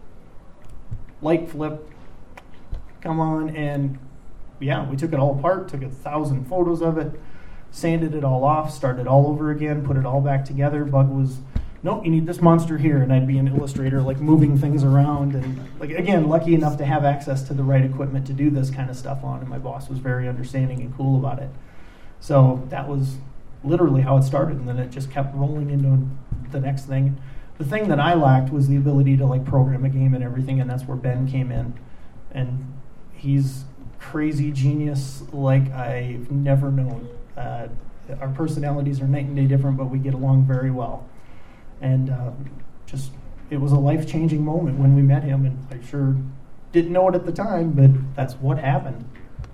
light flip, come on, and yeah, we took it all apart, took 1,000 photos of it, sanded it all off, started all over again, put it all back together. Bug was, nope, you need this monster here, and I'd be an illustrator, moving things around, and again, lucky enough to have access to the right equipment to do this kind of stuff on, and my boss was very understanding and cool about it. So that was literally how it started, and then it just kept rolling into the next thing. The thing that I lacked was the ability to program a game and everything, and that's where Ben came in, and he's crazy genius like I've never known. Our personalities are night and day different, but we get along very well. And it was a life-changing moment when we met him, and I sure didn't know it at the time, but that's what happened.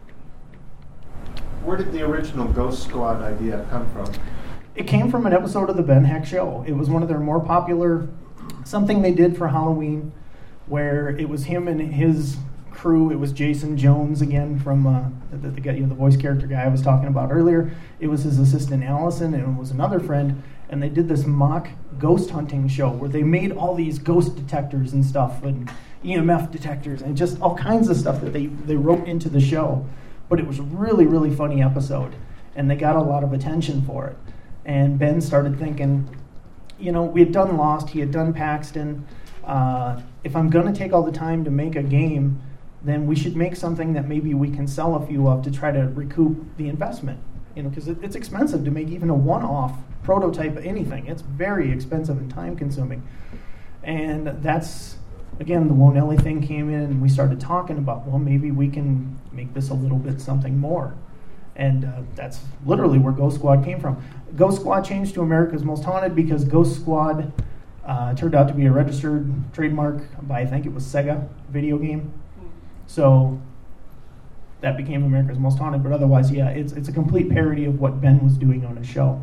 Where did the original Ghost Squad idea come from? It came from an episode of the Ben Heck Show. It was one of their more popular, something they did for Halloween, where it was him and his crew. It was Jason Jones again from the guy, the voice character guy I was talking about earlier. It was his assistant Allison, and it was another friend, and they did this mock ghost hunting show where they made all these ghost detectors and stuff, and EMF detectors, and just all kinds of stuff that they wrote into the show. But it was a really, really funny episode, and they got a lot of attention for it. And Ben started thinking, we had done Lost, he had done Paxton. If I'm going to take all the time to make a game, then we should make something that maybe we can sell a few of to try to recoup the investment. Because it's expensive to make even a one-off prototype of anything. It's very expensive and time-consuming. And that's, again, the Wonelli thing came in, and we started talking about, well, maybe we can make this a little bit something more. And that's literally where Ghost Squad came from. Ghost Squad changed to America's Most Haunted because Ghost Squad turned out to be a registered trademark by, I think it was Sega video game. So that became America's Most Haunted, but otherwise, yeah, it's a complete parody of what Ben was doing on his show.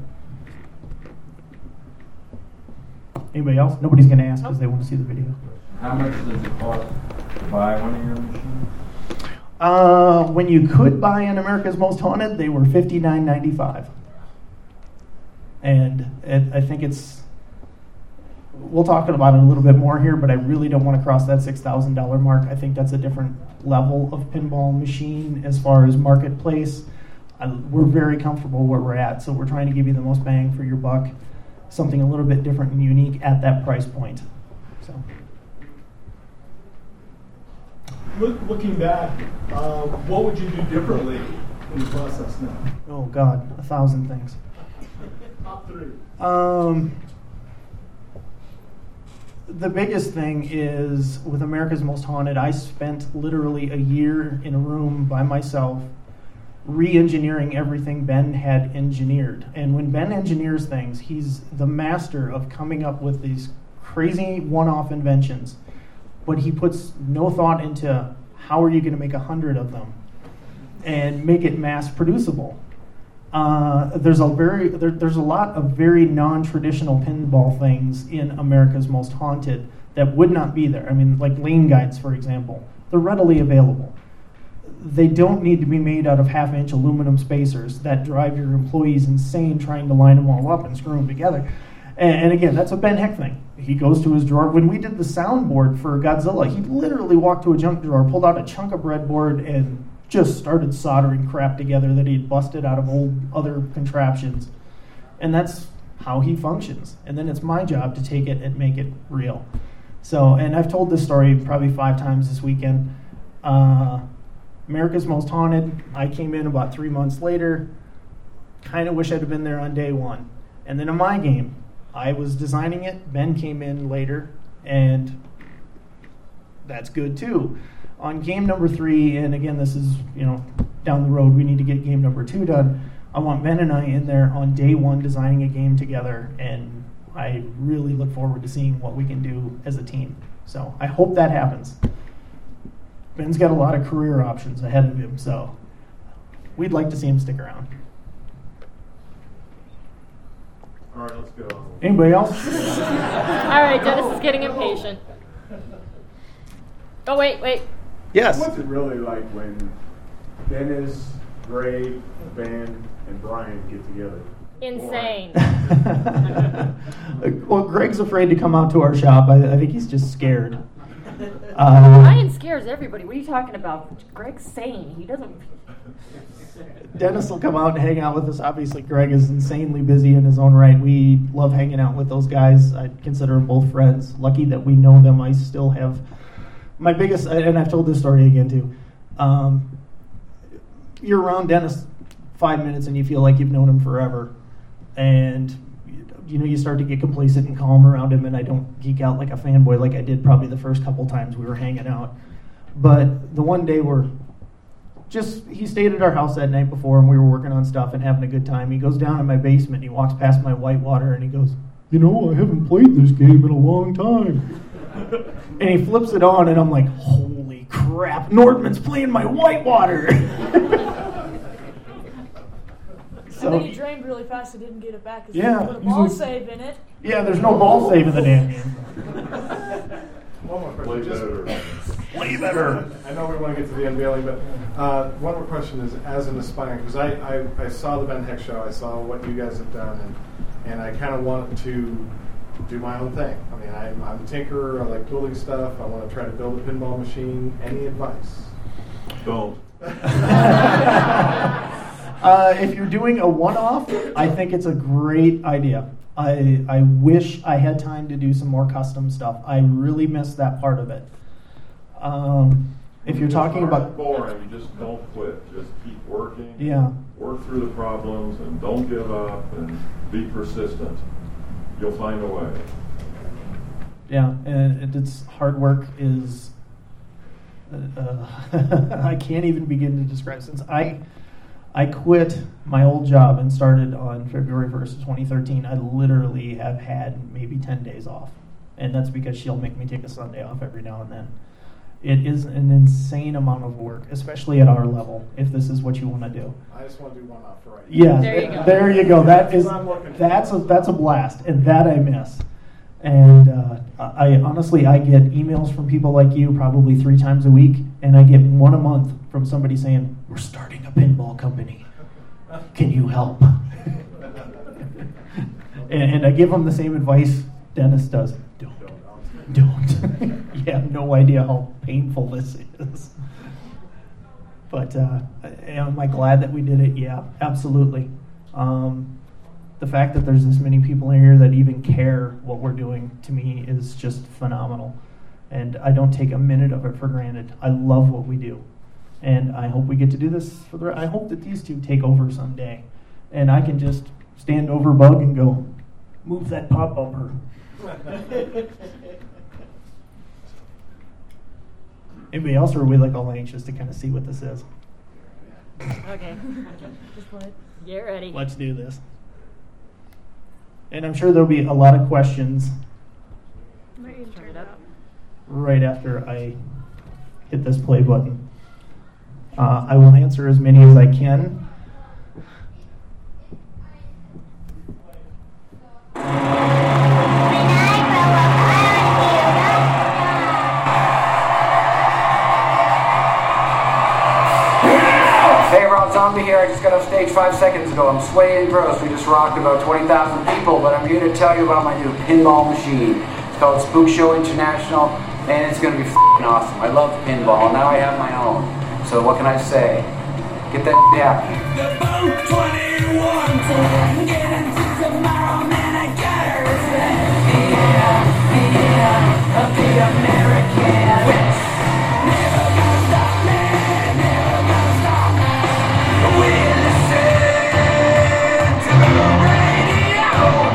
Anybody else? Nobody's going to ask because they want to see the video. How much does it cost to buy one of your machines? When you could buy an America's Most Haunted, they were $59.95. And I think we'll talk about it a little bit more here, but I really don't want to cross that $6,000 mark. I think that's a different level of pinball machine as far as marketplace. We're very comfortable where we're at, so we're trying to give you the most bang for your buck, something a little bit different and unique at that price point. So, looking back, what would you do differently in the process now? Oh God, 1,000 things. Top 3. The biggest thing is with America's Most Haunted, I spent literally a year in a room by myself re-engineering everything Ben had engineered. And when Ben engineers things, he's the master of coming up with these crazy one-off inventions, but he puts no thought into how are you going to make 100 of them and make it mass producible. There's a lot of very non-traditional pinball things in America's Most Haunted that would not be there. I mean, like lane guides, for example. They're readily available. They don't need to be made out of half-inch aluminum spacers that drive your employees insane trying to line them all up and screw them together. And again, that's a Ben Heck thing. He goes to his drawer. When we did the soundboard for Godzilla, he literally walked to a junk drawer, pulled out a chunk of breadboard, and just started soldering crap together that he'd busted out of old other contraptions. And that's how he functions. And then it's my job to take it and make it real. So, and I've told this story probably 5 times this weekend. America's Most Haunted, I came in about 3 months later. Kind of wish I'd have been there on day 1. And then in my game, I was designing it. Ben came in later, and that's good too. On game number 3, and again, this is, down the road, we need to get game number 2 done. I want Ben and I in there on day 1 designing a game together, and I really look forward to seeing what we can do as a team. So I hope that happens. Ben's got a lot of career options ahead of him, so we'd like to see him stick around. All right, let's go. Anybody else? All right, Dennis is getting impatient. Oh, wait. Yes. What's it really like when Dennis, Greg, Ben, and Brian get together? Insane. Well, Greg's afraid to come out to our shop. I think he's just scared. Brian scares everybody. What are you talking about? Greg's sane. He doesn't... Dennis will come out and hang out with us. Obviously, Greg is insanely busy in his own right. We love hanging out with those guys. I consider them both friends. Lucky that we know them. I still have my biggest, and I've told this story again too. You're around Dennis 5 minutes and you feel like you've known him forever. And you start to get complacent and calm around him, and I don't geek out like a fanboy like I did probably the first couple times we were hanging out. But the one day he stayed at our house that night before, and we were working on stuff and having a good time. He goes down in my basement, and he walks past my Whitewater, and he goes, I haven't played this game in a long time. And he flips it on, and I'm like, holy crap, Nordman's playing my Whitewater. And then he drained really fast and didn't get it back because he put a he's ball like, save in it. Yeah, there's no ball save in the damn game. One more question. Play better. I know we want to get to the unveiling, but one more question is, as an aspiring, because I saw the Ben Heck show, I saw what you guys have done, and I kind of wanted to do my own thing. I mean, I'm a tinkerer, I like building stuff, I want to try to build a pinball machine. Any advice? Don't. If you're doing a one-off, I think it's a great idea. I wish I had time to do some more custom stuff. I really miss that part of it. If you're talking about boring, just don't quit. Just keep working. Yeah. Work through the problems and don't give up and be persistent. You'll find a way. Yeah, and it's hard work is. I can't even begin to describe. Since I quit my old job and started on February 1st, 2013, I literally have had maybe 10 days off. And that's because she'll make me take a Sunday off every now and then. It is an insane amount of work, especially at our level, if this is what you want to do. I just want to do one off right. Yeah, there you go. That's a blast, and that I miss. And I honestly get emails from people like you probably 3 times a week, and I get one a month from somebody saying, we're starting a pinball company. Can you help? and I give them the same advice Dennis does. Don't. You have no idea how painful this is. But am I glad that we did it? Yeah, absolutely. The fact that there's this many people in here that even care what we're doing, to me, is just phenomenal. And I don't take a minute of it for granted. I love what we do. And I hope we get to do this I hope that these two take over someday. And I can just stand over Bug and go, move that pop bumper. Anybody else, or are we all anxious to kind of see what this is? Okay. Just play it. Get ready. Let's do this. And I'm sure there'll be a lot of questions Turn it up. right after I hit this play button. I will answer as many as I can. Zombie here. I just got off stage 5 seconds ago. I'm sweaty and gross. We just rocked about 20,000 people, but I'm here to tell you about my new pinball machine. It's called Spook Show International, and it's going to be f***ing awesome. I love pinball. Now I have my own. So what can I say? Get that happy. The boat 21 to get into tomorrow, man, I got her. The American witch. Never gonna stop me, never gonna stop me. We listen to the radio.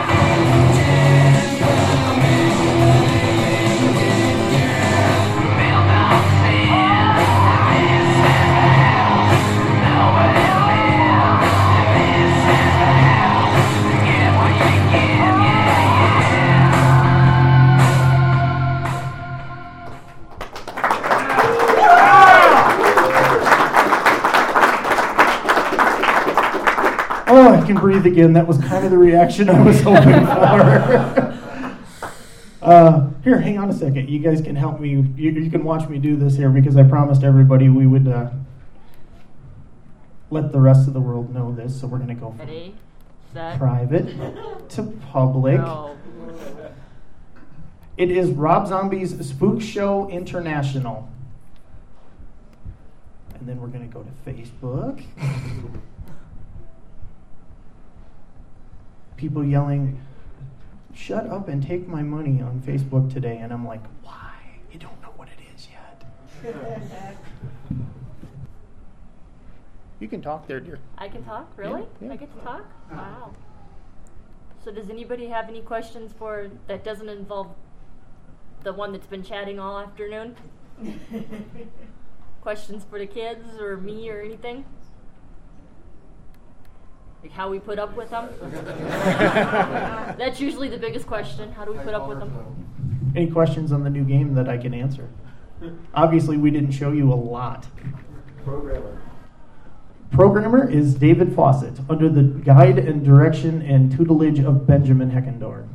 Oh, I can breathe again. That was kind of the reaction I was hoping for. Here, hang on a second. You guys can help me. You can watch me do this here because I promised everybody we would let the rest of the world know this. So we're going to go from Ready, set, private to public. go. It is Rob Zombie's Spook Show International. And then we're going to go to Facebook. People yelling, "Shut up and take my money" on Facebook today. And I'm like, why? You don't know what it is yet. You can talk there, dear. I can talk? Really? Yeah. I get to talk? Wow. So does anybody have any questions for that doesn't involve the one that's been chatting all afternoon? Questions for the kids or me or anything? Like how we put up with them? That's usually the biggest question. How do we put up with them? Any questions on the new game that I can answer? Obviously, we didn't show you a lot. Programmer is David Fawcett, under the guide and direction and tutelage of Benjamin Heckendorn.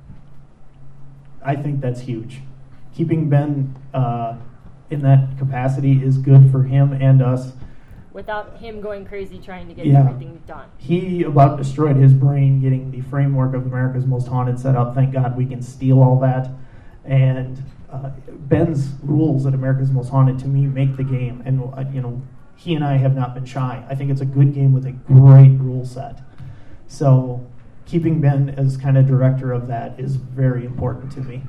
I think that's huge. Keeping Ben in that capacity is good for him and us. Without him going crazy trying to get everything done. He about destroyed his brain getting the framework of America's Most Haunted set up. Thank God we can steal all that. And Ben's rules at America's Most Haunted, to me, make the game. And, he and I have not been shy. I think it's a good game with a great rule set. So keeping Ben as kind of director of that is very important to me.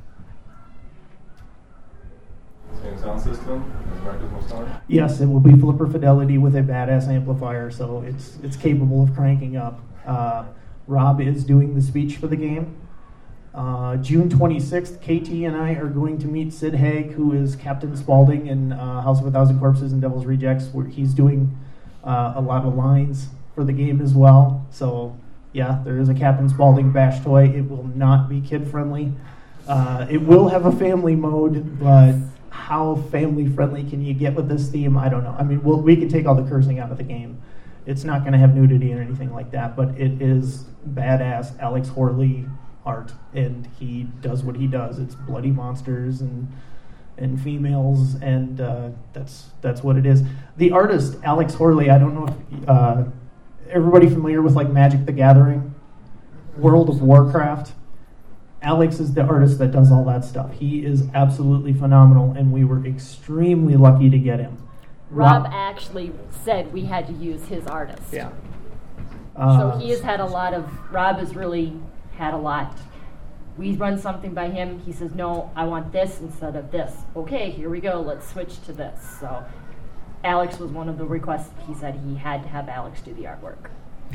Same sound system as America's Most Haunted? Yes, it will be flipper fidelity with a badass amplifier, so it's capable of cranking up. Rob is doing the speech for the game. June 26th, KT and I are going to meet Sid Haig, who is Captain Spaulding in House of a Thousand Corpses and Devil's Rejects, where he's doing a lot of lines for the game as well. So, yeah, there is a Captain Spaulding bash toy. It will not be kid-friendly. It will have a family mode, but how family-friendly can you get with this theme? I don't know. I mean, we can take all the cursing out of the game. It's not going to have nudity or anything like that, but it is badass Alex Horley art, and he does what he does. It's bloody monsters and females, and that's what it is. The artist Alex Horley, I don't know if everybody familiar with like Magic the Gathering, World of Warcraft. Alex is the artist that does all that stuff. He is absolutely phenomenal, and we were extremely lucky to get him. Rob actually said we had to use his artist. Yeah. So he has had a lot of, Rob has really had a lot. We run something by him, he says, no, I want this instead of this. Okay, here we go, let's switch to this. So Alex was one of the requests. He said he had to have Alex do the artwork.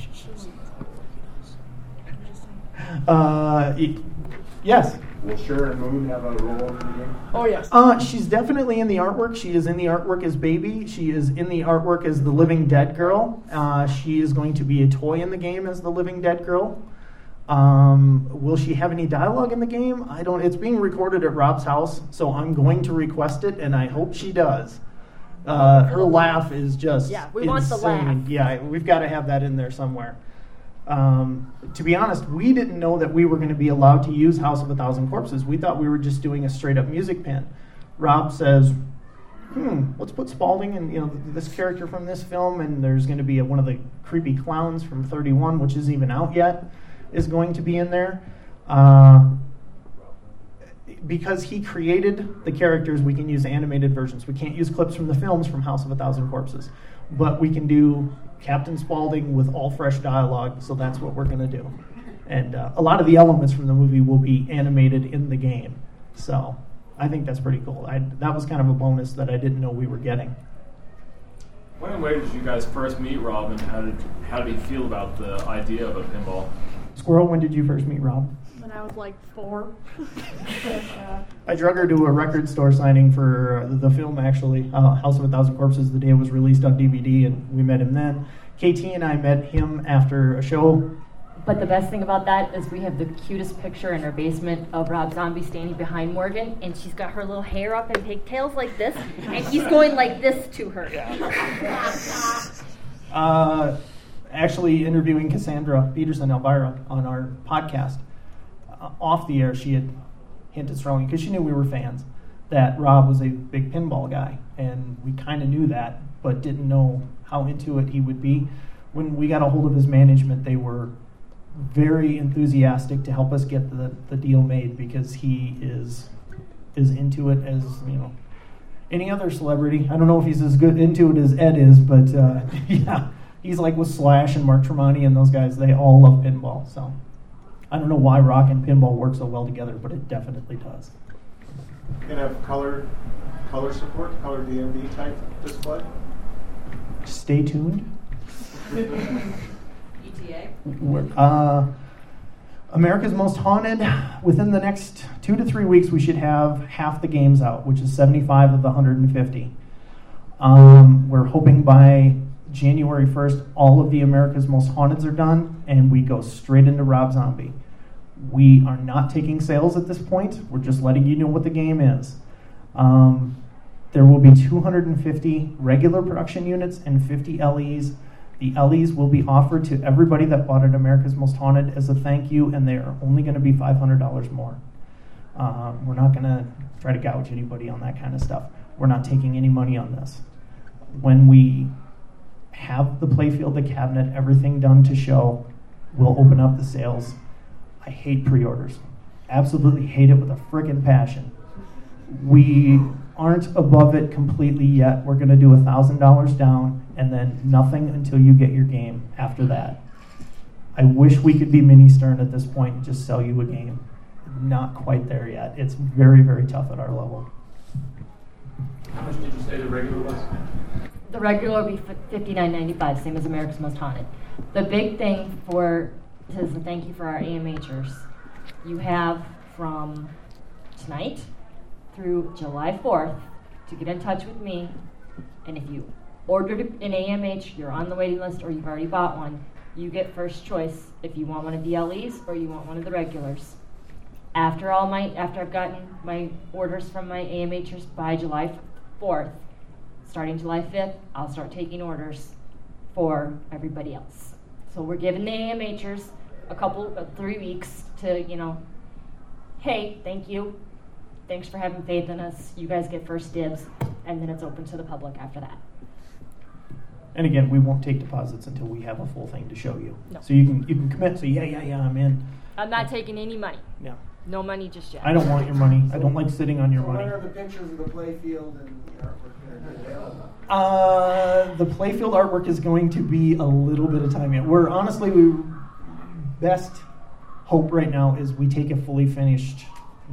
Yes. Will Sharon Moon have a role in the game? Oh, yes. She's definitely in the artwork. She is in the artwork as Baby. She is in the artwork as the Living Dead Girl. She is going to be a toy in the game as the Living Dead Girl. Will she have any dialogue in the game? I don't. It's being recorded at Rob's house, so I'm going to request it, and I hope she does. Her laugh is just we insane. want the laugh. Yeah, we've got to have that in there somewhere. To be honest, we didn't know that we were going to be allowed to use House of a Thousand Corpses. We thought we were just doing a straight up music pen. Rob says, let's put Spaulding and this character from this film, and there's going to be one of the creepy clowns from 31, which isn't even out yet, is going to be in there. Because he created the characters, we can use animated versions. We can't use clips from the films from House of a Thousand Corpses, but we can do Captain Spaulding with all fresh dialogue, so that's what we're going to do. And a lot of the elements from the movie will be animated in the game, so I think that's pretty cool. That was kind of a bonus that I didn't know we were getting. When and where did you guys first meet Rob, and how did he feel about the idea of a pinball? Squirrel, when did you first meet Rob? When I was like 4. I drug her to a record store signing for the film, actually, House of a Thousand Corpses, the day it was released on DVD, and we met him then. KT and I met him after a show. But the best thing about that is we have the cutest picture in our basement of Rob Zombie standing behind Morgan, and she's got her little hair up and pigtails like this, and he's going like this to her. Actually interviewing Cassandra Peterson Elvira on our podcast. Off the air, she had hinted strongly, because she knew we were fans, that Rob was a big pinball guy, and we kind of knew that, but didn't know how into it he would be. When we got a hold of his management, they were very enthusiastic to help us get the deal made, because he is into it as any other celebrity. I don't know if he's as good into it as Ed is, but yeah, he's like with Slash and Mark Tremonti and those guys. They all love pinball, so I don't know why rock and pinball work so well together, but it definitely does. Can have color support, color DMD type display. Stay tuned. ETA? America's Most Haunted, within the next 2 to 3 weeks, we should have half the games out, which is 75 of the 150. We're hoping by January 1st, all of the America's Most Haunteds are done, and we go straight into Rob Zombie. We are not taking sales at this point. We're just letting you know what the game is. There will be 250 regular production units and 50 LEs. The LEs will be offered to everybody that bought an America's Most Haunted as a thank you, and they are only going to be $500 more. We're not going to try to gouge anybody on that kind of stuff. We're not taking any money on this. When we have the playfield, the cabinet, everything done to show, we'll open up the sales. I hate pre-orders. Absolutely hate it with a frickin' passion. We aren't above it completely yet. We're going to do $1,000 down, and then nothing until you get your game after that. I wish we could be Mini Stern at this point and just sell you a game. Not quite there yet. It's very, very tough at our level. How much did you say the regular was? The regular will be $59.95, same as America's Most Haunted. The big thing is a thank you for our AMHers. You have from tonight through July 4th to get in touch with me, and if you ordered an AMH, you're on the waiting list, or you've already bought one, you get first choice if you want one of the LEs or you want one of the regulars. After I've gotten my orders from my AMHers by July 4th, starting July 5th, I'll start taking orders for everybody else. So we're giving the AMHers a couple, 3 weeks to, hey, thank you. Thanks for having faith in us. You guys get first dibs, and then it's open to the public after that. And again, we won't take deposits until we have a full thing to show you. No. So you can commit. So yeah, I'm in. I'm not taking any money. Yeah. No money just yet. I don't want your money. I don't like sitting on your money. What are the pictures of the playfield and the artwork that are available? The playfield artwork is going to be a little bit of time yet. Best hope right now is we take a fully finished,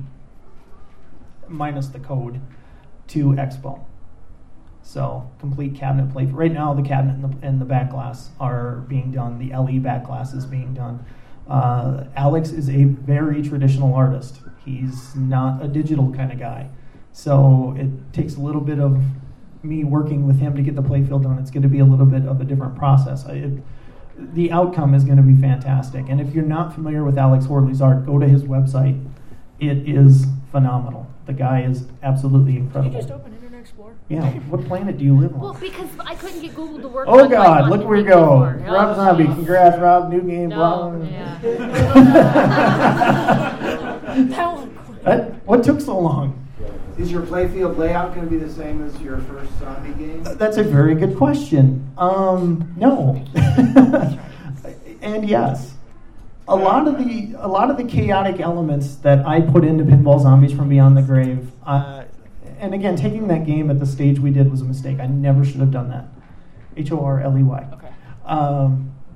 minus the code, to Expo. So complete cabinet play. Right now, the cabinet and the back glass are being done. The LE back glass is being done. Alex is a very traditional artist. He's not a digital kind of guy. So it takes a little bit of me working with him to get the playfield done. It's going to be a little bit of a different process. The outcome is going to be fantastic. And if you're not familiar with Alex Horley's art, go to his website. It is phenomenal. The guy is absolutely incredible. Did you just open Internet Explorer? Yeah. What planet do you live on? Well, because I couldn't get Google to work. Oh God! Look where we go. Rob Zombie. Congrats, Rob. New game. No, yeah. What took so long? Is your playfield layout going to be the same as your first zombie game? That's a very good question. No, and yes. A lot of the chaotic elements that I put into Pinball Zombies from Beyond the Grave, and again, taking that game at the stage we did was a mistake. I never should have done that. Horley. Okay.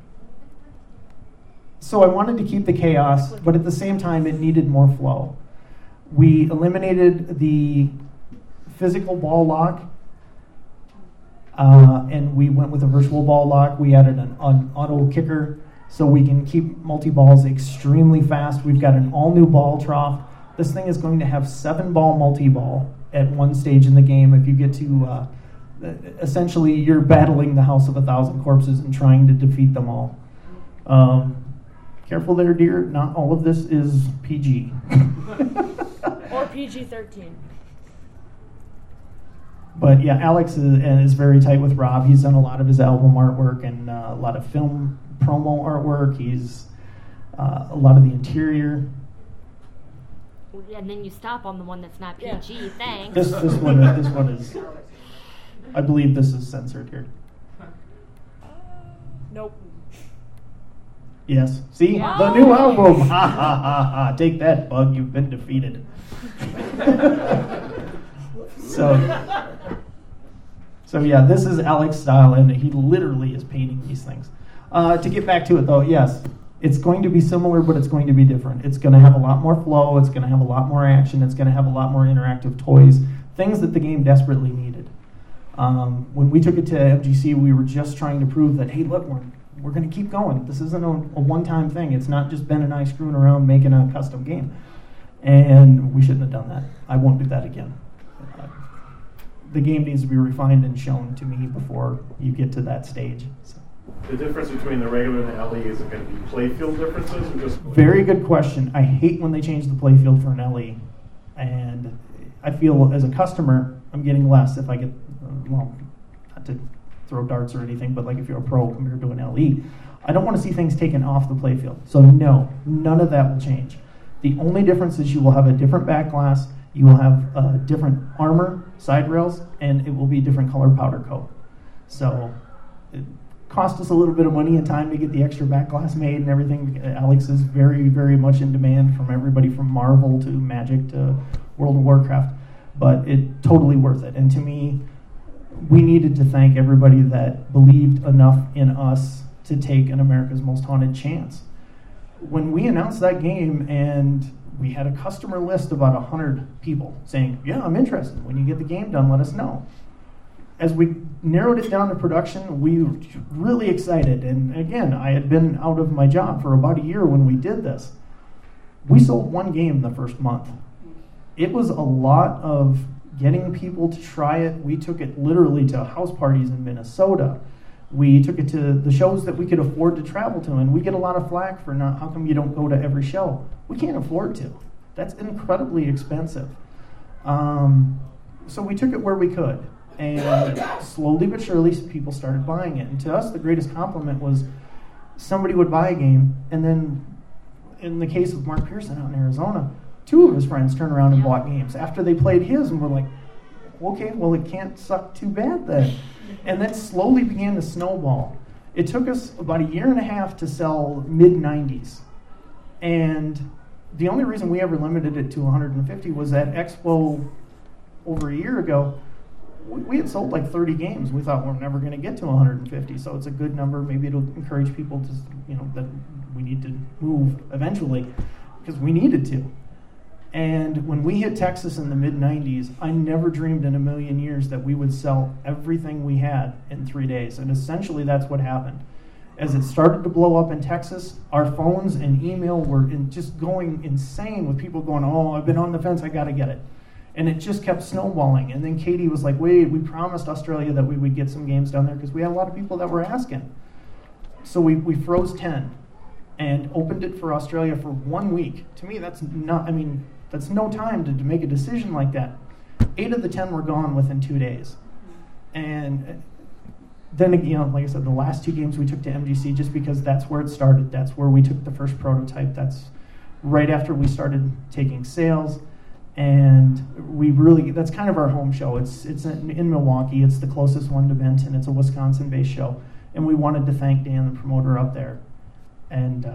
So I wanted to keep the chaos, but at the same time, it needed more flow. We eliminated the physical ball lock, and we went with a virtual ball lock. We added an auto kicker, so we can keep multi-balls extremely fast. We've got an all-new ball trough. This thing is going to have 7-ball multi-ball at one stage in the game. If you get to, essentially, you're battling the House of 1,000 Corpses and trying to defeat them all. Careful there, dear. Not all of this is PG. Or PG-13. But yeah, Alex is very tight with Rob. He's done a lot of his album artwork and a lot of film promo artwork. He's a lot of the interior. Yeah, and then you stop on the one that's not PG. Yeah. Thanks. This one is. I believe this is censored here. Nope. Yes. See? Wow. The new album. Ha ha ha ha. Take that, Bug. You've been defeated. So yeah, this is Alex style, and he literally is painting these things. To get back to it, though, yes, it's going to be similar, but it's going to be different. It's going to have a lot more flow. It's going to have a lot more action. It's going to have a lot more interactive toys, things that the game desperately needed. When we took it to MGC, we were just trying to prove that, hey, look, we're going to keep going. This isn't a one-time thing. It's not just Ben and I screwing around making a custom game. And we shouldn't have done that. I won't do that again. The game needs to be refined and shown to me before you get to that stage. So. The difference between the regular and the LE, is it going to be playfield differences or just... Very good question. I hate when they change the playfield for an LE. And I feel as a customer, I'm getting less if I get, well, not to throw darts or anything, but like if you're a pro compared to an LE. I don't want to see things taken off the playfield. So no, none of that will change. The only difference is you will have a different back glass, you will have different armor, side rails, and it will be different color powder coat. So it cost us a little bit of money and time to get the extra back glass made and everything. Alex is very, very much in demand from everybody from Marvel to Magic to World of Warcraft, but it totally worth it. And to me, we needed to thank everybody that believed enough in us to take an America's Most Haunted chance. When we announced that game and we had a customer list of about 100 people saying, yeah, I'm interested. When you get the game done, let us know. As we narrowed it down to production, we were really excited. And again, I had been out of my job for about a year when we did this. We sold one game the first month. It was a lot of getting people to try it. We took it literally to house parties in Minnesota. We took it to the shows that we could afford to travel to, and we get a lot of flack for how come you don't go to every show? We can't afford to. That's incredibly expensive. So we took it where we could, and slowly but surely people started buying it. And to us, the greatest compliment was somebody would buy a game, and then in the case of Mark Pearson out in Arizona, 2 of his friends turned around and bought games after they played his, and were like, okay, well, it can't suck too bad then. And that slowly began to snowball. It took us about a year and a half to sell mid-90s. And the only reason we ever limited it to 150 was at Expo over a year ago. We had sold like 30 games. We thought we're never going to get to 150, so it's a good number. Maybe it'll encourage people to, that we need to move eventually, because we needed to. And when we hit Texas in the mid-90s, I never dreamed in a million years that we would sell everything we had in 3 days. And essentially that's what happened. As it started to blow up in Texas, our phones and email were just going insane with people going, oh, I've been on the fence, I got to get it. And it just kept snowballing. And then Katie was like, wait, we promised Australia that we would get some games down there because we had a lot of people that were asking. So we froze 10 and opened it for Australia for 1 week. To me, that's no time to make a decision like that. 8 of the 10 were gone within 2 days. And then, like I said, the last 2 games we took to MGC just because that's where it started. That's where we took the first prototype. That's right after we started taking sales. And that's kind of our home show. It's in Milwaukee. It's the closest one to Benton. It's a Wisconsin-based show. And we wanted to thank Dan, the promoter up there. And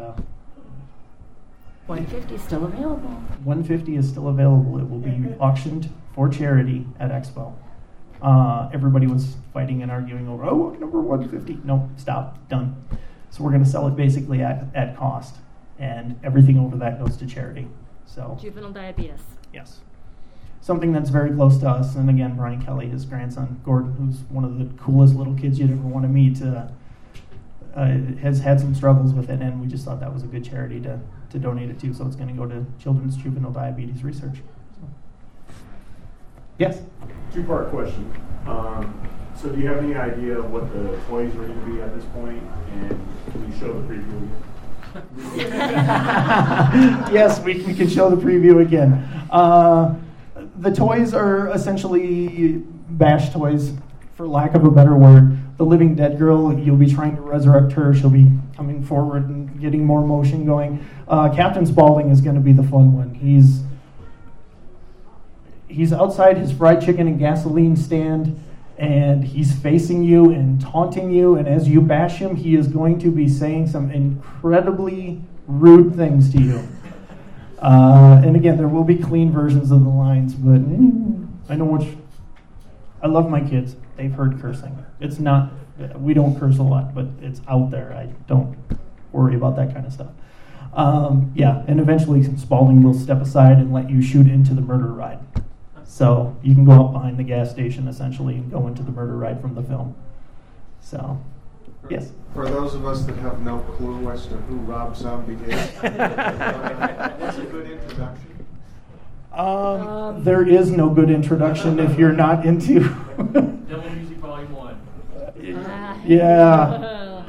150 is still available. 150 is still available. It will be auctioned for charity at Expo. Everybody was fighting and arguing over, number 150. No, stop, done. So we're going to sell it basically at cost. And everything over that goes to charity. So Juvenile diabetes. yes. Something that's very close to us. And again, Brian Kelly, his grandson, Gordon, who's one of the coolest little kids you'd ever want to meet, has had some struggles with it. And we just thought that was a good charity to donate it to. So it's going to go to Children's Juvenile Diabetes Research. So. Yes? Two-part question. So do you have any idea what the toys are going to be at this point? And can you show the preview again? Yes, we can show the preview again. The toys are essentially Bash toys, for lack of a better word. The Living Dead girl, you'll be trying to resurrect her. She'll be coming forward and getting more motion going. Captain Spaulding is going to be the fun one. He's outside his fried chicken and gasoline stand, and he's facing you and taunting you, and as you bash him, he is going to be saying some incredibly rude things to you. And again, there will be clean versions of the lines, but I know I love my kids. They've heard cursing. It's not, we don't curse a lot, but it's out there. I don't worry about that kind of stuff. And eventually Spaulding will step aside and let you shoot into the murder ride. So you can go out behind the gas station, essentially, and go into the murder ride from the film. So, yes? For those of us that have no clue as to who Rob Zombie is, what's a good introduction? There is no good introduction if you're not into... Devil Music Volume 1. Yeah.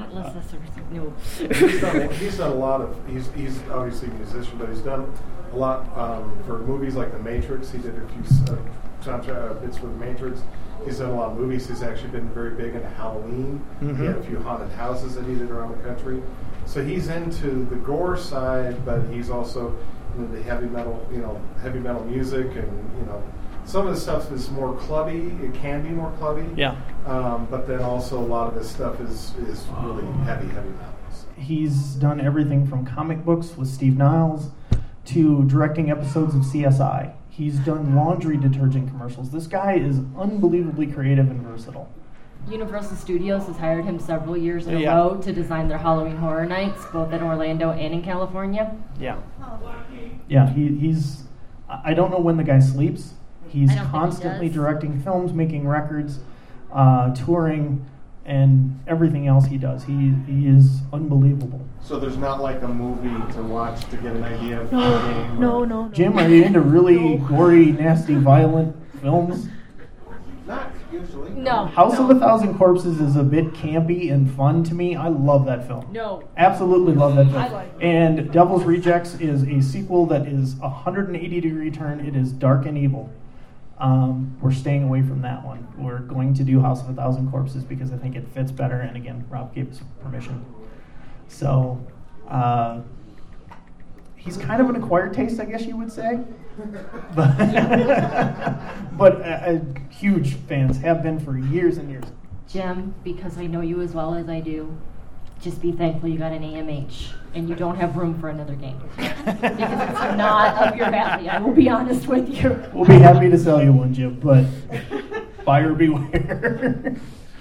He's done a lot of... He's obviously a musician, but he's done a lot for movies like The Matrix. He did a few soundtrack bits for The Matrix. He's done a lot of movies. He's actually been very big into Halloween. Mm-hmm. He had a few haunted houses that he did around the country. So he's into the gore side, but he's also into the heavy metal music, and some of the stuff is more clubby. It can be more clubby. Yeah. But then also a lot of his stuff is really heavy metal. He's done everything from comic books with Steve Niles to directing episodes of CSI. He's done laundry detergent commercials. This guy is unbelievably creative and versatile. Universal Studios has hired him several years in a row to design their Halloween Horror Nights, both in Orlando and in California. Yeah. Yeah, he's... I don't know when the guy sleeps. He's constantly directing films, making records, touring, and everything else he does. He is unbelievable. So there's not like a movie to watch to get an idea of the game? No. Jim, are you into really gory, nasty, violent films? Not usually. No. House of a Thousand Corpses is a bit campy and fun to me. I love that film. No. Absolutely love that film. I like it. And Devil's Rejects is a sequel that is a 180-degree turn. It is dark and evil. We're staying away from that one. We're going to do House of a Thousand Corpses because I think it fits better. And again, Rob gave us permission. So, he's kind of an acquired taste, I guess you would say. But huge fans, have been for years and years. Jim, because I know you as well as I do, just be thankful you got an AMH and you don't have room for another game. Because it's not up your alley, I will be honest with you. We'll be happy to sell you one, Jim, but buyer beware.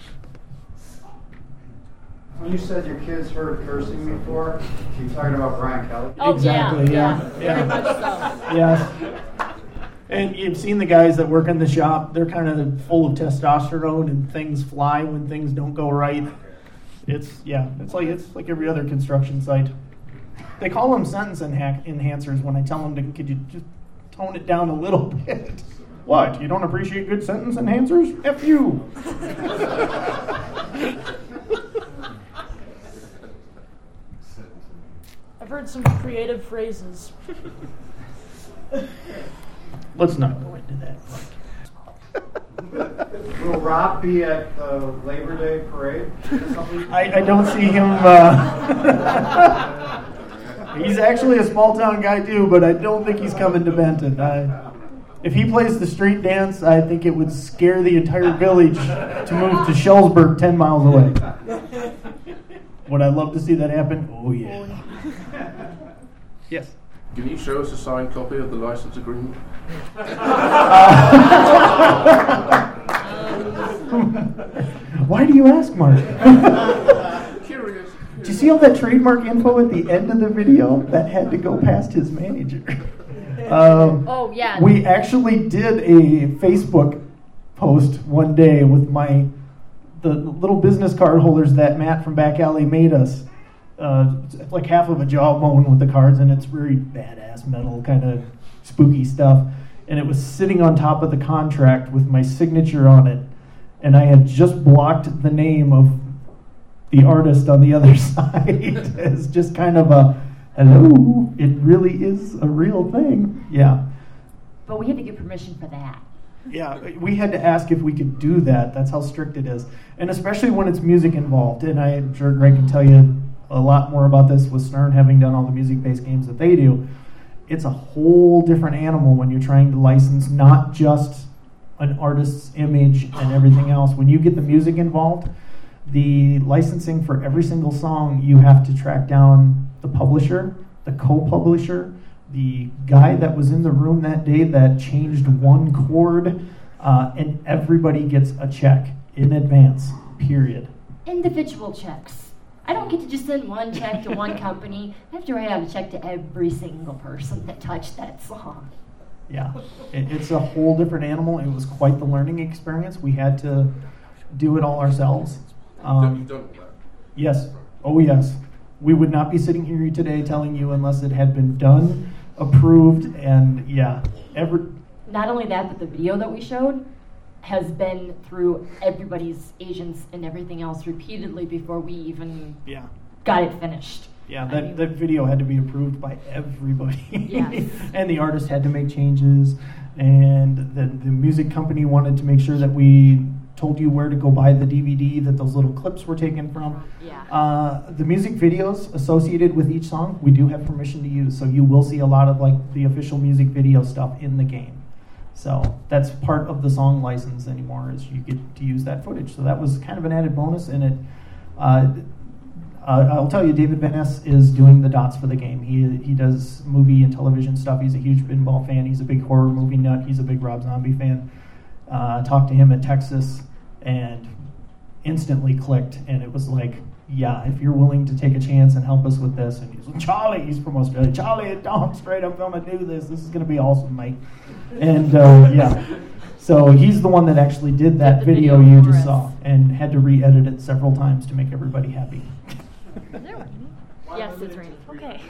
When you said your kids heard cursing before, you're talking about Brian Kelly? Oh, exactly, yeah. Very much so. Yes. And you've seen the guys that work in the shop, they're kind of full of testosterone and things fly when things don't go right. It's like every other construction site. They call them sentence enhancers when I tell them could you just tone it down a little bit? What, you don't appreciate good sentence enhancers? F you. I've heard some creative phrases. Let's not go into that. Will Rob be at the Labor Day parade? I don't see him. He's actually a small town guy too, but I don't think he's coming to Benton. If he plays the street dance, I think it would scare the entire village to move to Schellsburg 10 miles away. Would I love to see that happen? Oh, yeah. Yes. Can you show us a signed copy of the license agreement? Why do you ask, Mark? Curious. Do you see all that trademark info at the end of the video? That had to go past his manager. Oh, yeah. We actually did a Facebook post one day with the little business card holders that Matt from Back Alley made us. It's like half of a jawbone with the cards, and it's very badass metal, kind of spooky stuff. And it was sitting on top of the contract with my signature on it. And I had just blocked the name of the artist on the other side. It's just kind of a, hello, it really is a real thing. Yeah. But we had to get permission for that. Yeah, we had to ask if we could do that. That's how strict it is. And especially when it's music involved. And I'm sure Greg can tell you a lot more about this with Snurn having done all the music-based games that they do. It's a whole different animal when you're trying to license not just an artist's image and everything else. When you get the music involved, the licensing for every single song, you have to track down the publisher, the co-publisher, the guy that was in the room that day that changed one chord, and everybody gets a check in advance, period. Individual checks. I don't get to just send one check to one company. I have to write out a check to every single person that touched that song. Yeah, it's a whole different animal. It was quite the learning experience. We had to do it all ourselves. You've done that? Yes. Oh, yes. We would not be sitting here today telling you unless it had been done, approved, and yeah. Not only that, but the video that we showed has been through everybody's agents and everything else repeatedly before we even got it finished. Yeah, that video had to be approved by everybody. Yes. And the artist had to make changes, and the music company wanted to make sure that we told you where to go buy the DVD that those little clips were taken from. Yeah. The music videos associated with each song, we do have permission to use, so you will see a lot of like the official music video stuff in the game. So that's part of the song license anymore, is you get to use that footage. So that was kind of an added bonus, and it. I'll tell you, David Van Ness is doing the dots for the game. He does movie and television stuff. He's a huge pinball fan. He's a big horror movie nut. He's a big Rob Zombie fan. Talked to him at Texas and instantly clicked. And it was like, yeah, if you're willing to take a chance and help us with this. And he's like, Charlie, he's from Australia. Charlie, don't straight, I'm going to do this. This is going to be awesome, mate. And yeah. So he's the one that actually did that video you just saw and had to re-edit it several times to make everybody happy. Is it raining? Yes, it's raining. Okay.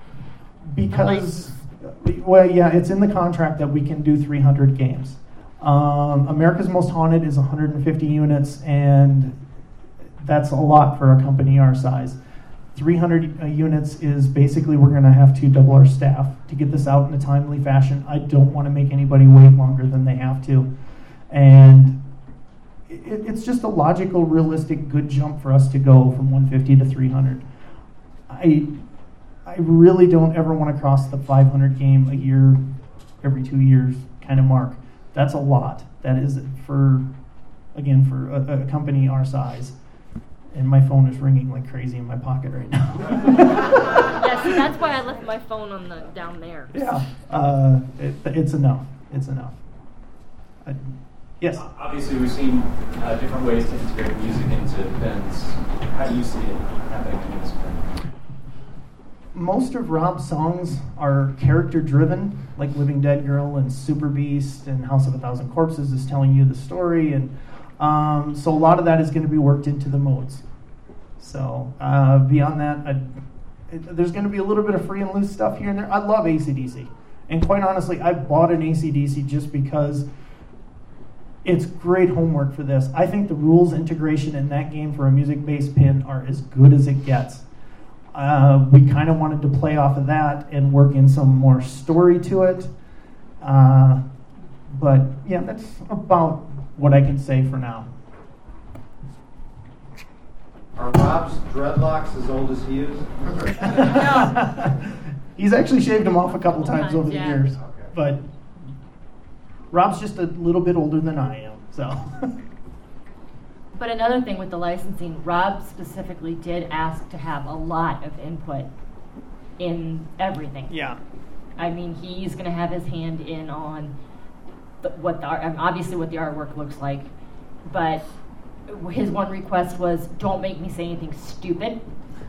Because, well, yeah, it's in the contract that we can do 300 games. America's Most Haunted is 150 units, and that's a lot for a company our size. 300 units is basically we're going to have to double our staff to get this out in a timely fashion. I don't want to make anybody wait longer than they have to. And it's just a logical, realistic, good jump for us to go from 150 to 300. I really don't ever want to cross the 500 game a year, every 2 years kind of mark. That's a lot. That is for a company our size. And my phone is ringing like crazy in my pocket right now. Yeah, see, that's why I left my phone on the down there. Yeah, it's enough. It's enough. Yes. Obviously, we've seen different ways to integrate music into events. How do you see it happening in this film? Most of Rob's songs are character-driven, like Living Dead Girl and Super Beast and House of a Thousand Corpses is telling you the story, and so a lot of that is going to be worked into the modes. So beyond that, there's going to be a little bit of free and loose stuff here and there. I love AC/DC, and quite honestly, I bought an AC/DC just because it's great homework for this. I think the rules integration in that game for a music-based pin are as good as it gets. We kind of wanted to play off of that and work in some more story to it. But yeah, that's about what I can say for now. Are Rob's dreadlocks as old as he is? He's actually shaved them off a couple times over the years. Okay. But Rob's just a little bit older than I am, so. But another thing with the licensing, Rob specifically did ask to have a lot of input in everything. Yeah. I mean, he's going to have his hand in on obviously what the artwork looks like, but his one request was, don't make me say anything stupid.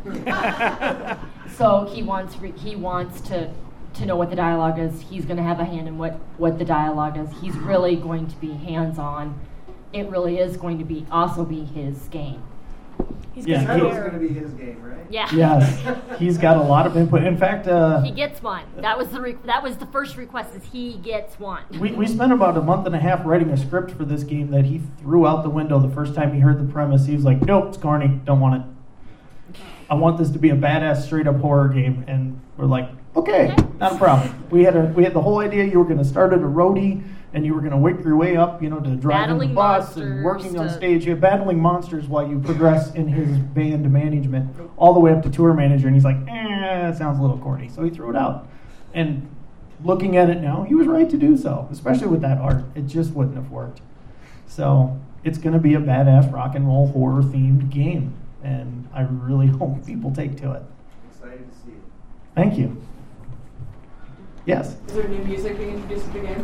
So he wants to know what the dialogue is. He's going to have a hand in what the dialogue is. He's really going to be hands-on. It really is going to be also be his game. He's going to be his game, right? Yeah. Yes, he's got a lot of input. In fact, he gets one. That was the first request. Is he gets one. We spent about a month and a half writing a script for this game that he threw out the window the first time he heard the premise. He was like, "Nope, it's corny. Don't want it. I want this to be a badass, straight up horror game." And we're like, "Okay, not a problem." We had the whole idea. You were going to start at a roadie, and you were going to work your way up, to driving battling the bus and working on stage. You're battling monsters while you progress in his band management, all the way up to tour manager. And he's like, that sounds a little corny. So he threw it out. And looking at it now, he was right to do so, especially with that art. It just wouldn't have worked. So it's going to be a badass rock and roll horror themed game. And I really hope people take to it. Excited to see it. Thank you. Yes? Is there new music being introduced to the game?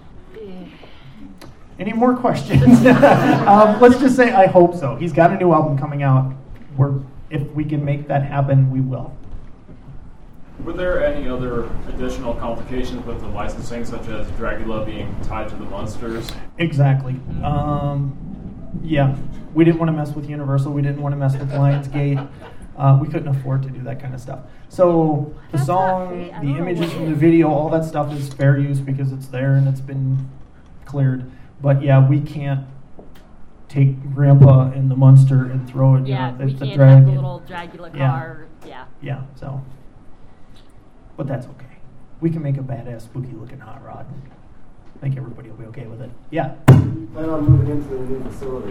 Any more questions? Let's just say I hope so. He's got a new album coming out. If we can make that happen, we will. Were there any other additional complications with the licensing, such as Dracula being tied to the monsters? Exactly. Yeah, we didn't want to mess with Universal. We didn't want to mess with Lionsgate. We couldn't afford to do that kind of stuff. So the song, the images from the video, all that stuff is fair use because it's there and it's been cleared. But yeah, we can't take Grandpa and the monster and throw it. Yeah, we the can't dragon. have the little Dracula car. Yeah. Yeah. So, but that's okay. We can make a badass, spooky-looking hot rod. I think everybody will be okay with it. Yeah. Plan on moving into the new facility.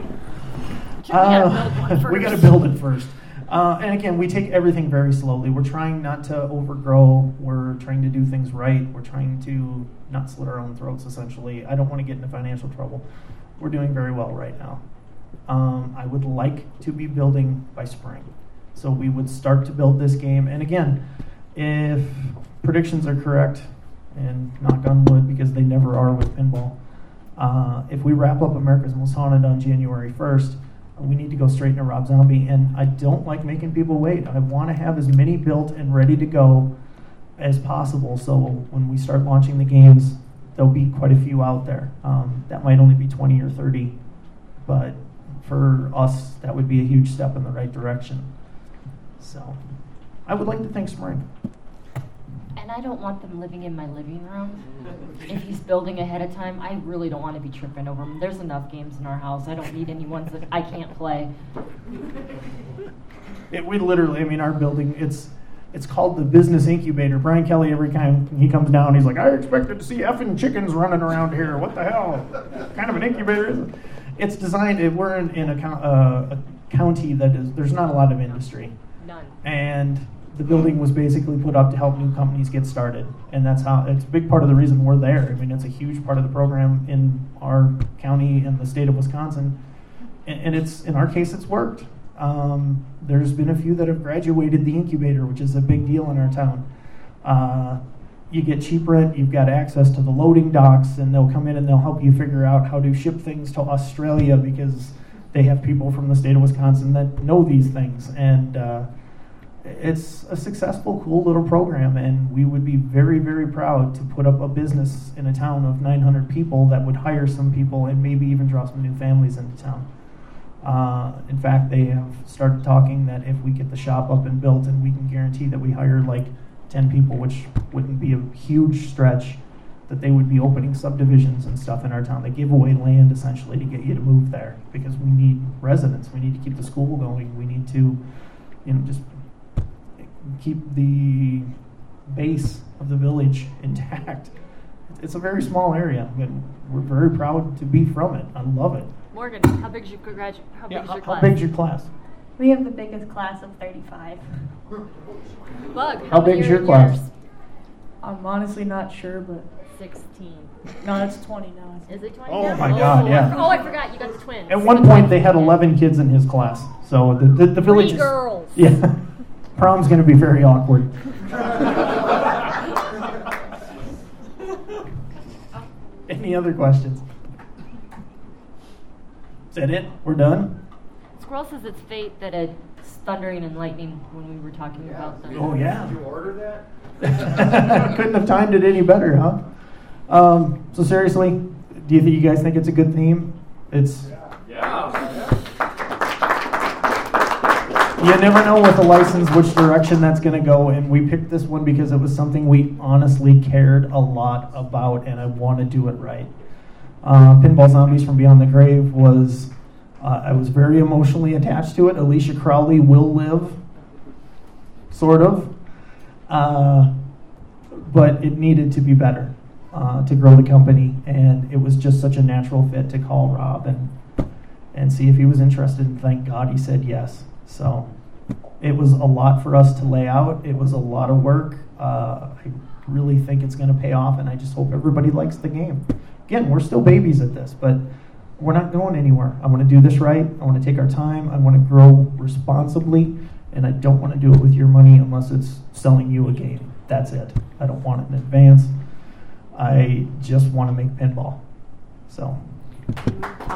We got to build it first. And again, we take everything very slowly. We're trying not to overgrow. We're trying to do things right. We're trying to not slit our own throats, essentially. I don't want to get into financial trouble. We're doing very well right now. I would like to be building by spring. So we would start to build this game. And again, if predictions are correct, and knock on wood because they never are with pinball, if we wrap up America's Most Haunted on January 1st, we need to go straight into Rob Zombie, and I don't like making people wait. I want to have as many built and ready to go as possible, so when we start launching the games, there'll be quite a few out there. That might only be 20 or 30, but for us, that would be a huge step in the right direction. So I would like to think spring. And I don't want them living in my living room. If he's building ahead of time, I really don't want to be tripping over them. There's enough games in our house. I don't need any ones that I can't play. We literally, our building, it's called the business incubator. Brian Kelly, every time he comes down, he's like, I expected to see effing chickens running around here. What the hell? What kind of an incubator is it? It's designed, we're in a county that there's not a lot of industry. None. And the building was basically put up to help new companies get started. And that's it's a big part of the reason we're there. It's a huge part of the program in our county and the state of Wisconsin. And in our case, it's worked. There's been a few that have graduated the incubator, which is a big deal in our town. You get cheap rent, you've got access to the loading docks, and they'll come in and they'll help you figure out how to ship things to Australia because they have people from the state of Wisconsin that know these things. And it's a successful, cool little program, and we would be very, very proud to put up a business in a town of 900 people that would hire some people and maybe even draw some new families into town. In fact, they have started talking that if we get the shop up and built and we can guarantee that we hire like 10 people, which wouldn't be a huge stretch, that they would be opening subdivisions and stuff in our town. They give away land essentially to get you to move there because we need residents. We need to keep the school going. We need to, just keep the base of the village intact. It's a very small area, but we're very proud to be from it. I love it. Morgan, how big is your class? How big's your class? We have the biggest class of 35. Bug, how big is your class? I'm honestly not sure, but 16. No, it's 20 now. Is it 20 Oh now? my God, yeah. Oh, I forgot. You got the twins. At one point, they had 11 kids in his class. So the village is... girls. Yeah. Prom's going to be very awkward. Any other questions? Is that it? We're done? Squirrel says it's fate that it's thundering and lightning when we were talking about them. Oh, yeah. Did you order that? Couldn't have timed it any better, huh? So seriously, do you guys think it's a good theme? It's... You never know with a license which direction that's going to go, and we picked this one because it was something we honestly cared a lot about, and I want to do it right. Pinball Zombies from Beyond the Grave was, I was very emotionally attached to it. Alicia Crowley will live, sort of, but it needed to be better to grow the company, and it was just such a natural fit to call Rob and see if he was interested, and thank God he said yes. So it was a lot for us to lay out. It was a lot of work. I really think it's going to pay off, and I just hope everybody likes the game. Again, we're still babies at this, but we're not going anywhere. I want to do this right. I want to take our time. I want to grow responsibly, and I don't want to do it with your money unless it's selling you a game. That's it. I don't want it in advance. I just want to make pinball. So...